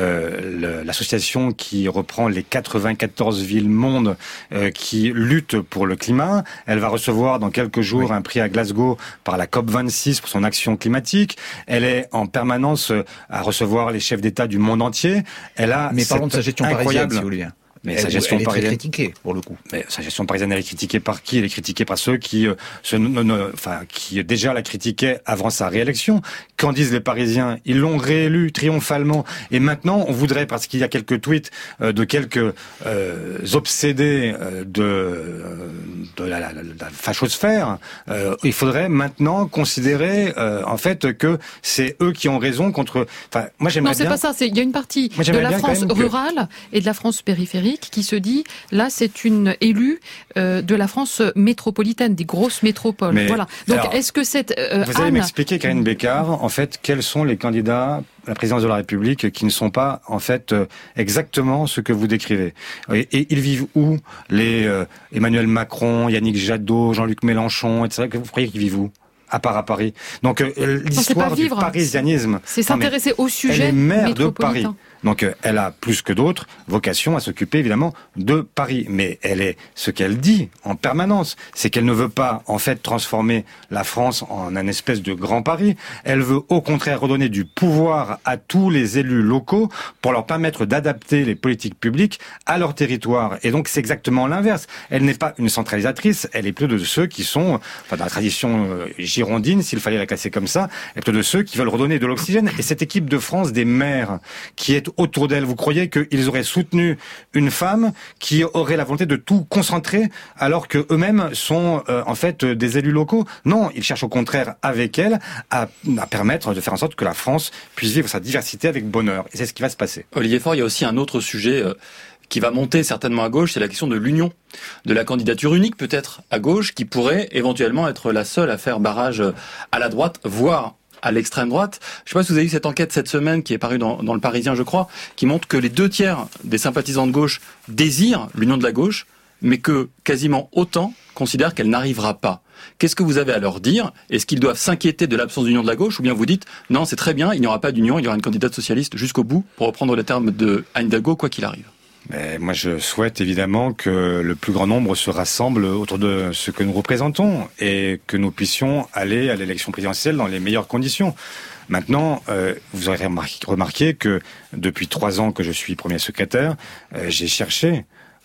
l'association qui reprend les 94 villes monde qui luttent pour le climat. Elle va recevoir dans quelques jours un prix à Glasgow par la COP26 pour son action climatique. Elle est en permanence à recevoir les chefs d'État du monde entier. Mais parlons de sa gestion parisienne, si vous voulez bien. Mais sa gestion parisienne est très critiquée, pour le coup. Mais sa gestion parisienne, elle est critiquée par qui? Elle est critiquée par ceux qui déjà la critiquaient avant sa réélection. Qu'en disent les Parisiens? Ils l'ont réélu triomphalement. Et maintenant, on voudrait, parce qu'il y a quelques tweets de quelques obsédés de la fachosphère, il faudrait maintenant considérer en fait que c'est eux qui ont raison contre. Enfin, moi j'aimerais bien. Non, c'est pas ça. Il y a une partie de la France rurale et de la France périphérique qui se dit, là, c'est une élue de la France métropolitaine, des grosses métropoles. Mais, voilà. Donc, alors, est-ce que cette vous allez m'expliquer, Karine Bécard, en fait, quels sont les candidats à la présidence de la République qui ne sont pas, en fait, exactement ce que vous décrivez? Et ils vivent où? Les Emmanuel Macron, Yannick Jadot, Jean-Luc Mélenchon, etc. Vous croyez qu'ils vivent où? À part à Paris. Donc l'histoire du parisianisme. C'est s'intéresser au sujet. Elle est maire de Paris. Donc elle a plus que d'autres vocation à s'occuper évidemment de Paris. Mais elle est ce qu'elle dit en permanence, c'est qu'elle ne veut pas en fait transformer la France en un espèce de grand Paris. Elle veut au contraire redonner du pouvoir à tous les élus locaux pour leur permettre d'adapter les politiques publiques à leur territoire. Et donc c'est exactement l'inverse. Elle n'est pas une centralisatrice, elle est plutôt de ceux qui sont, dans la tradition girondine, s'il fallait la classer comme ça, elle est plutôt de ceux qui veulent redonner de l'oxygène. Et cette équipe de France des maires qui est autour d'elle, vous croyez qu'ils auraient soutenu une femme qui aurait la volonté de tout concentrer alors que eux-mêmes sont en fait des élus locaux? Non, ils cherchent au contraire avec elle à permettre de faire en sorte que la France puisse vivre sa diversité avec bonheur. Et c'est ce qui va se passer. Olivier Faure, il y a aussi un autre sujet qui va monter certainement à gauche, c'est la question de l'union, de la candidature unique peut-être à gauche, qui pourrait éventuellement être la seule à faire barrage à la droite, voire à l'extrême droite. Je ne sais pas si vous avez eu cette enquête cette semaine qui est parue dans le Parisien, je crois, qui montre que les 2/3 des sympathisants de gauche désirent l'union de la gauche, mais que quasiment autant considèrent qu'elle n'arrivera pas. Qu'est-ce que vous avez à leur dire? Est-ce qu'ils doivent s'inquiéter de l'absence d'union de la gauche, ou bien vous dites non, c'est très bien, il n'y aura pas d'union, il y aura une candidate socialiste jusqu'au bout, pour reprendre les termes de Anne Hidalgo, quoi qu'il arrive? Mais moi, je souhaite évidemment que le plus grand nombre se rassemble autour de ce que nous représentons et que nous puissions aller à l'élection présidentielle dans les meilleures conditions. Maintenant, vous aurez remarqué que depuis 3 ans que je suis premier secrétaire, j'ai cherché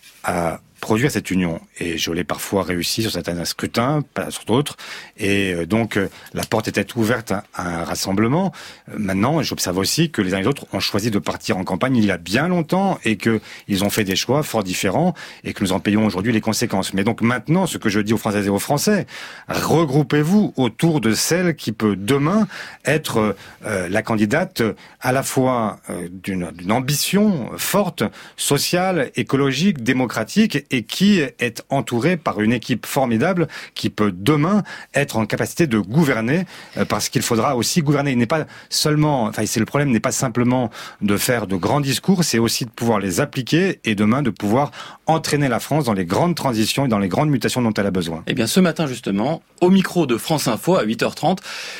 à produire cette union. Et je l'ai parfois réussi sur certains scrutins, pas sur d'autres. Et donc, la porte était ouverte à un rassemblement. Maintenant, j'observe aussi que les uns et les autres ont choisi de partir en campagne il y a bien longtemps et qu'ils ont fait des choix fort différents et que nous en payons aujourd'hui les conséquences. Mais donc maintenant, ce que je dis aux Françaises et aux Français, regroupez-vous autour de celle qui peut demain être la candidate à la fois d'une ambition forte, sociale, écologique, démocratique, et qui est entouré par une équipe formidable qui peut demain être en capacité de gouverner, parce qu'il faudra aussi gouverner. Il n'est pas seulement, c'est le problème n'est pas simplement de faire de grands discours, c'est aussi de pouvoir les appliquer et demain de pouvoir entraîner la France dans les grandes transitions et dans les grandes mutations dont elle a besoin. Eh bien, ce matin justement, au micro de France Info à 8h30,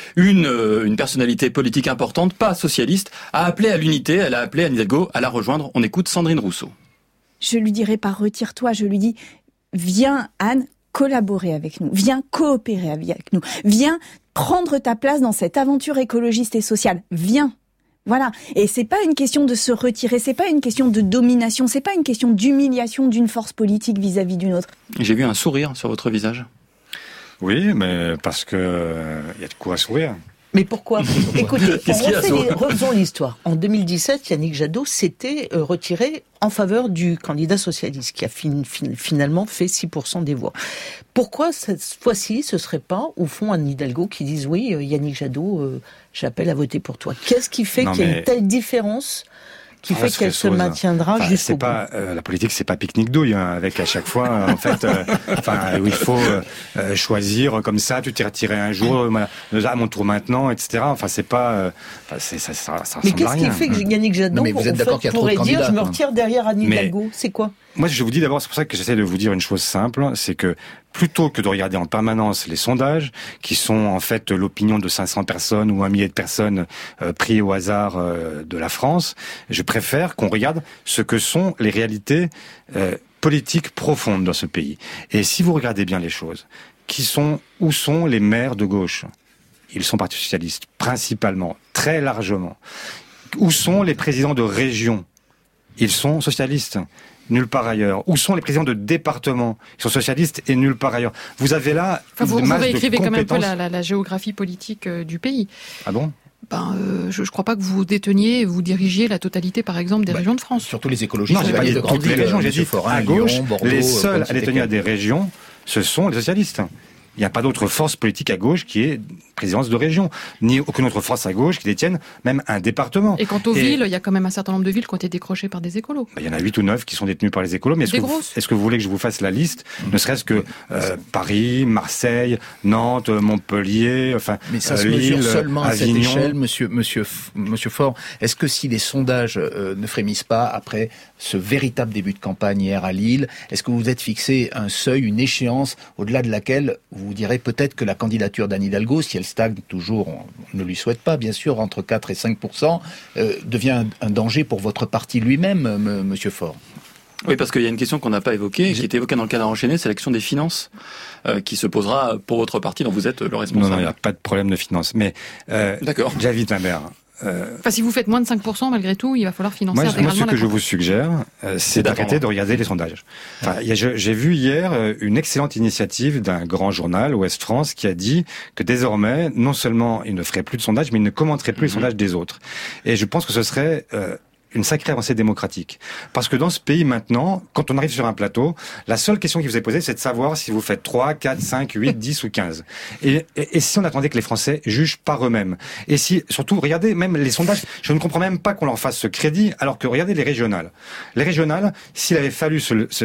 une personnalité politique importante, pas socialiste, a appelé à l'unité. Elle a appelé Anne Hidalgo à la rejoindre. On écoute Sandrine Rousseau. Je lui dirai pas retire-toi, je lui dis viens Anne collaborer avec nous, viens coopérer avec nous, viens prendre ta place dans cette aventure écologiste et sociale, viens. Voilà. Et c'est pas une question de se retirer, c'est pas une question de domination, c'est pas une question d'humiliation d'une force politique vis-à-vis d'une autre. J'ai vu un sourire sur votre visage. Oui, mais parce que il y a de quoi sourire. Mais pourquoi? Écoutez, refaisons l'histoire. En 2017, Yannick Jadot s'était retiré en faveur du candidat socialiste, qui a finalement fait 6% des voix. Pourquoi cette fois-ci, ce serait pas, au fond, Anne Hidalgo qui dise oui, Yannick Jadot, j'appelle à voter pour toi? Qu'est-ce qui fait qu'il y a une telle différence qui fait qu'elle se maintiendra jusqu'au bout. La politique, c'est pas pique-nique douille, avec à chaque fois, en fait, où il faut choisir comme ça, tu t'es retiré un jour, à mon tour maintenant, etc. C'est pas, ça ressemble à rien. Mais qu'est-ce qui fait que Yannick Jadot, pourrait dire, je me retire derrière Anne Hidalgo? C'est quoi? Moi, je vous dis d'abord, c'est pour ça que j'essaie de vous dire une chose simple, c'est que plutôt que de regarder en permanence les sondages, qui sont en fait l'opinion de 500 personnes ou 1 millier de personnes pris au hasard de la France, je préfère qu'on regarde ce que sont les réalités politiques profondes dans ce pays. Et si vous regardez bien les choses, où sont les maires de gauche? Ils sont partis socialistes, principalement, très largement. Où sont les présidents de région? Ils sont socialistes. Nulle part ailleurs. Où sont les présidents de département? Ils sont socialistes et nulle part ailleurs. Vous avez là vous réécrivez quand même un peu la géographie politique du pays. Ah bon? Je ne crois pas que vous déteniez, vous dirigiez la totalité, par exemple, des régions de France. Surtout les écologistes. Non, j'ai pas dit toutes les régions. J'ai dit à gauche, Bordeaux, les seuls à détenir des régions, ce sont les socialistes. Il n'y a pas d'autre force politique à gauche qui est présidence de région, ni aucune autre force à gauche qui détienne même un département. Et quant aux villes, il y a quand même un certain nombre de villes qui ont été décrochées par des écolos. Il y en a 8 ou 9 qui sont détenues par les écolos, mais est-ce que vous voulez que je vous fasse la liste? Ne serait-ce que Paris, Marseille, Nantes, Montpellier, mais ça se Lille, mesure seulement à Avignon. Cette échelle, monsieur Faure. Est-ce que si les sondages ne frémissent pas après ce véritable début de campagne hier à Lille, est-ce que vous êtes fixé un seuil, une échéance au-delà de laquelle vous direz peut-être que la candidature d'Anne Hidalgo, si elle elle stagne toujours, on ne lui souhaite pas, bien sûr, entre 4 et 5%, devient un danger pour votre parti lui-même, Monsieur Faure. Oui, parce qu'il y a une question qu'on n'a pas évoquée, qui est évoquée dans le cadre enchaîné, c'est la question des finances, qui se posera pour votre parti dont vous êtes le responsable. Non, il n'y a pas de problème de finances. Mais d'accord. J'invite ma mère. Enfin, si vous faites moins de 5%, malgré tout, il va falloir financer intégralement. Moi, ce que je vous suggère, c'est d'arrêter de regarder les sondages. Enfin, j'ai vu hier une excellente initiative d'un grand journal, Ouest France, qui a dit que désormais, non seulement il ne ferait plus de sondages, mais il ne commenterait plus les sondages des autres. Et je pense que ce serait une sacrée avancée démocratique. Parce que dans ce pays maintenant, quand on arrive sur un plateau, la seule question qui vous est posée, c'est de savoir si vous faites 3, 4, 5, 8, 10 ou 15. Et si on attendait que les Français jugent par eux-mêmes. Et si, surtout, regardez même les sondages, je ne comprends même pas qu'on leur fasse ce crédit, alors que regardez les régionales. Les régionales, s'il avait fallu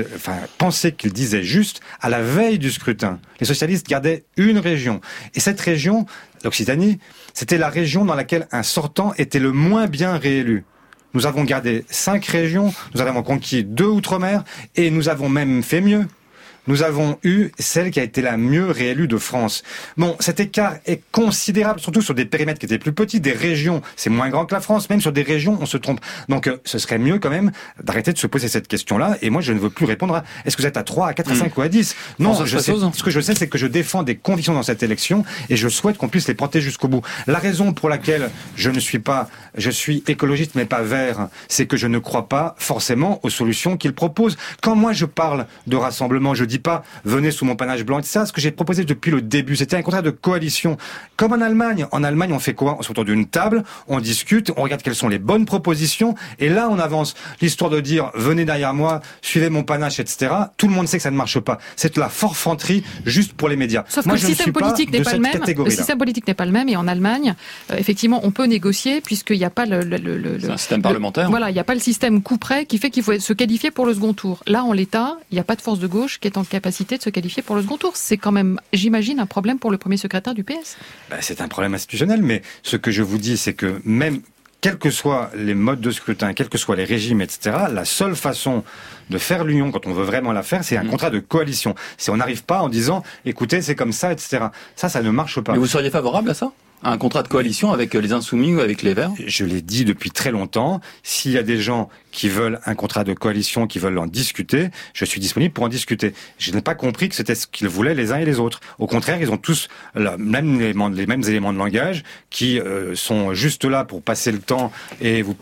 penser qu'ils disaient juste, à la veille du scrutin, les socialistes gardaient une région. Et cette région, l'Occitanie, c'était la région dans laquelle un sortant était le moins bien réélu. Nous avons gardé 5 régions, nous avons conquis 2 outre-mer, et nous avons même fait mieux. Nous avons eu celle qui a été la mieux réélue de France. Bon, cet écart est considérable, surtout sur des périmètres qui étaient plus petits, des régions, c'est moins grand que la France, même sur des régions, on se trompe. Donc, ce serait mieux quand même d'arrêter de se poser cette question-là, et moi, je ne veux plus répondre à est-ce que vous êtes à 3, à 4, à 5 ou à 10 ? Non, ce que je sais, c'est que je défends des convictions dans cette élection, et je souhaite qu'on puisse les porter jusqu'au bout. La raison pour laquelle je suis écologiste mais pas vert, c'est que je ne crois pas forcément aux solutions qu'il propose. Quand moi je parle de rassemblement, je dis pas venez sous mon panache blanc, etc. Ce que j'ai proposé depuis le début, c'était un contrat de coalition. Comme en Allemagne. En Allemagne, on fait quoi ? On se retrouve autour d'une table, on discute, on regarde quelles sont les bonnes propositions, et là on avance. L'histoire de dire venez derrière moi, suivez mon panache, etc. Tout le monde sait que ça ne marche pas. C'est de la forfanterie juste pour les médias. Sauf que le système politique n'est pas le même. Le système politique n'est pas le même, et en Allemagne, effectivement, on peut négocier puisqu'il n'y a pas c'est un système parlementaire. Voilà, il n'y a pas le système coup près qui fait qu'il faut se qualifier pour le second tour. Là, en l'état, il n'y a pas de force de gauche qui est en capacité de se qualifier pour le second tour. C'est quand même, j'imagine, un problème pour le premier secrétaire du PS. C'est un problème institutionnel, mais ce que je vous dis, c'est que même quels que soient les modes de scrutin, quels que soient les régimes, etc., la seule façon de faire l'union, quand on veut vraiment la faire, c'est un contrat de coalition. Si on n'arrive pas en disant, écoutez, c'est comme ça, etc. Ça ne marche pas. Mais vous seriez favorable à ça ? Un contrat de coalition avec les Insoumis ou avec les Verts ? Je l'ai dit depuis très longtemps. S'il y a des gens qui veulent un contrat de coalition, qui veulent en discuter, je suis disponible pour en discuter. Je n'ai pas compris que c'était ce qu'ils voulaient les uns et les autres. Au contraire, ils ont tous les mêmes éléments de langage qui sont juste là pour passer le temps et vous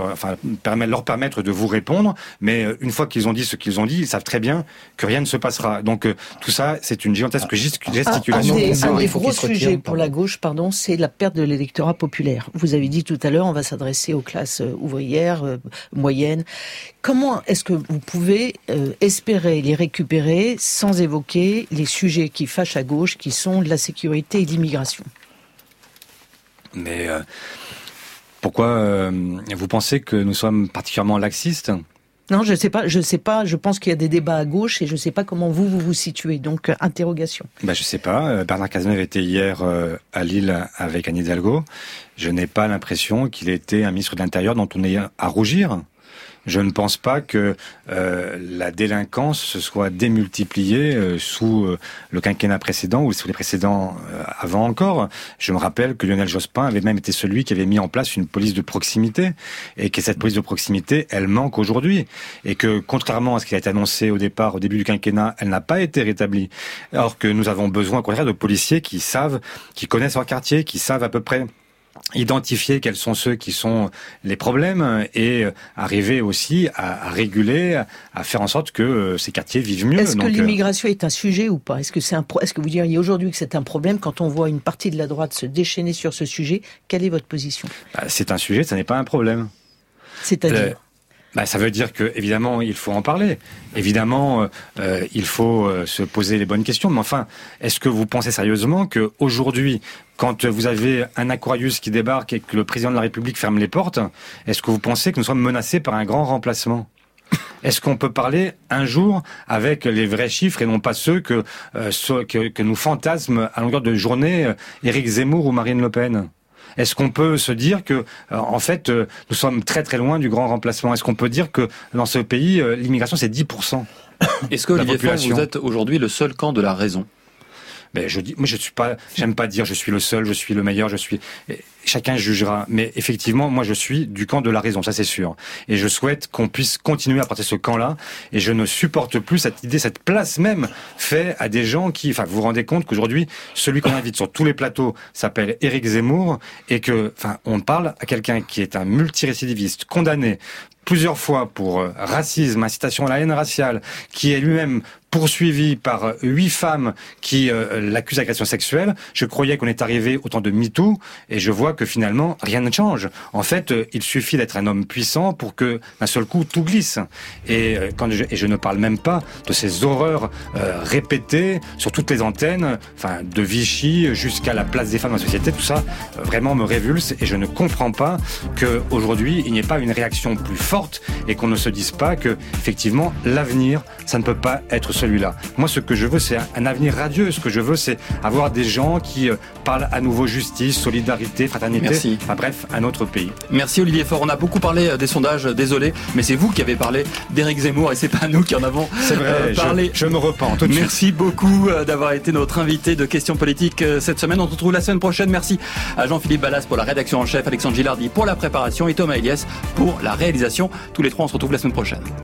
leur permettre de vous répondre. Mais une fois qu'ils ont dit ce qu'ils ont dit, ils savent très bien que rien ne se passera. Donc tout ça, c'est une gigantesque gesticulation. Un des gros sujets pour la gauche, c'est la perte de l'électorat populaire. Vous avez dit tout à l'heure, on va s'adresser aux classes ouvrières, moyennes. Comment est-ce que vous pouvez espérer les récupérer sans évoquer les sujets qui fâchent à gauche, qui sont la sécurité et l'immigration ? Mais pourquoi vous pensez que nous sommes particulièrement laxistes ? Non, je sais pas. Je pense qu'il y a des débats à gauche et je sais pas comment vous situez. Donc, interrogation. Je sais pas. Bernard Cazeneuve était hier à Lille avec Anne Hidalgo. Je n'ai pas l'impression qu'il était un ministre de l'Intérieur dont on est à rougir. Je ne pense pas que la délinquance se soit démultipliée sous le quinquennat précédent ou sous les précédents avant encore. Je me rappelle que Lionel Jospin avait même été celui qui avait mis en place une police de proximité et que cette police de proximité, elle manque aujourd'hui et que contrairement à ce qui a été annoncé au début du quinquennat, elle n'a pas été rétablie. Alors que nous avons besoin au contraire de policiers qui connaissent leur quartier, qui savent à peu près identifier quels sont ceux qui sont les problèmes et arriver aussi à réguler, à faire en sorte que ces quartiers vivent mieux. Est-ce que l'immigration est un sujet ou pas ? Est-ce que vous diriez aujourd'hui que c'est un problème quand on voit une partie de la droite se déchaîner sur ce sujet ? Quelle est votre position ? C'est un sujet, ça n'est pas un problème. C'est-à-dire ça veut dire que évidemment il faut en parler. Évidemment, il faut se poser les bonnes questions. Mais enfin, est-ce que vous pensez sérieusement que aujourd'hui, quand vous avez un Aquarius qui débarque et que le président de la République ferme les portes, est-ce que vous pensez que nous sommes menacés par un grand remplacement ? Est-ce qu'on peut parler un jour avec les vrais chiffres et non pas ceux que nous fantasment à longueur de journée Éric Zemmour ou Marine Le Pen ? Est-ce qu'on peut se dire que, en fait, nous sommes très très loin du grand remplacement ? Est-ce qu'on peut dire que dans ce pays, l'immigration c'est 10% ? Est-ce que Olivier Faure, vous êtes aujourd'hui le seul camp de la raison ? Ben moi j'aime pas dire je suis le seul, je suis le meilleur, chacun jugera. Mais effectivement, moi je suis du camp de la raison, ça c'est sûr. Et je souhaite qu'on puisse continuer à porter ce camp-là. Et je ne supporte plus cette idée, cette place même faite à des gens qui, vous vous rendez compte qu'aujourd'hui, celui qu'on invite sur tous les plateaux s'appelle Éric Zemmour, et que, on parle à quelqu'un qui est un multirécidiviste, condamné plusieurs fois pour racisme, incitation à la haine raciale, qui est lui-même poursuivi par 8 femmes qui l'accusent d'agression sexuelle. Je croyais qu'on est arrivé au temps de MeToo, et je vois que finalement, rien ne change. En fait, il suffit d'être un homme puissant pour que, d'un seul coup, tout glisse. Et je ne parle même pas de ces horreurs répétées sur toutes les antennes, de Vichy jusqu'à la place des femmes dans la société. Tout ça, vraiment me révulse, et je ne comprends pas qu'aujourd'hui, il n'y ait pas une réaction plus forte, et qu'on ne se dise pas que, effectivement, l'avenir, ça ne peut pas être celui-là. Moi, ce que je veux, c'est un avenir radieux. Ce que je veux, c'est avoir des gens qui parlent à nouveau justice, solidarité, fraternité. Merci. Bref, un autre pays. Merci Olivier Faure. On a beaucoup parlé des sondages, désolé, mais c'est vous qui avez parlé d'Éric Zemmour et c'est pas nous qui en avons parlé. Je me repens tout de suite. Merci beaucoup d'avoir été notre invité de Questions Politiques cette semaine. On se retrouve la semaine prochaine. Merci à Jean-Philippe Ballas pour la rédaction en chef, Alexandre Gilardi pour la préparation et Thomas Eliès pour la réalisation. Tous les trois, on se retrouve la semaine prochaine.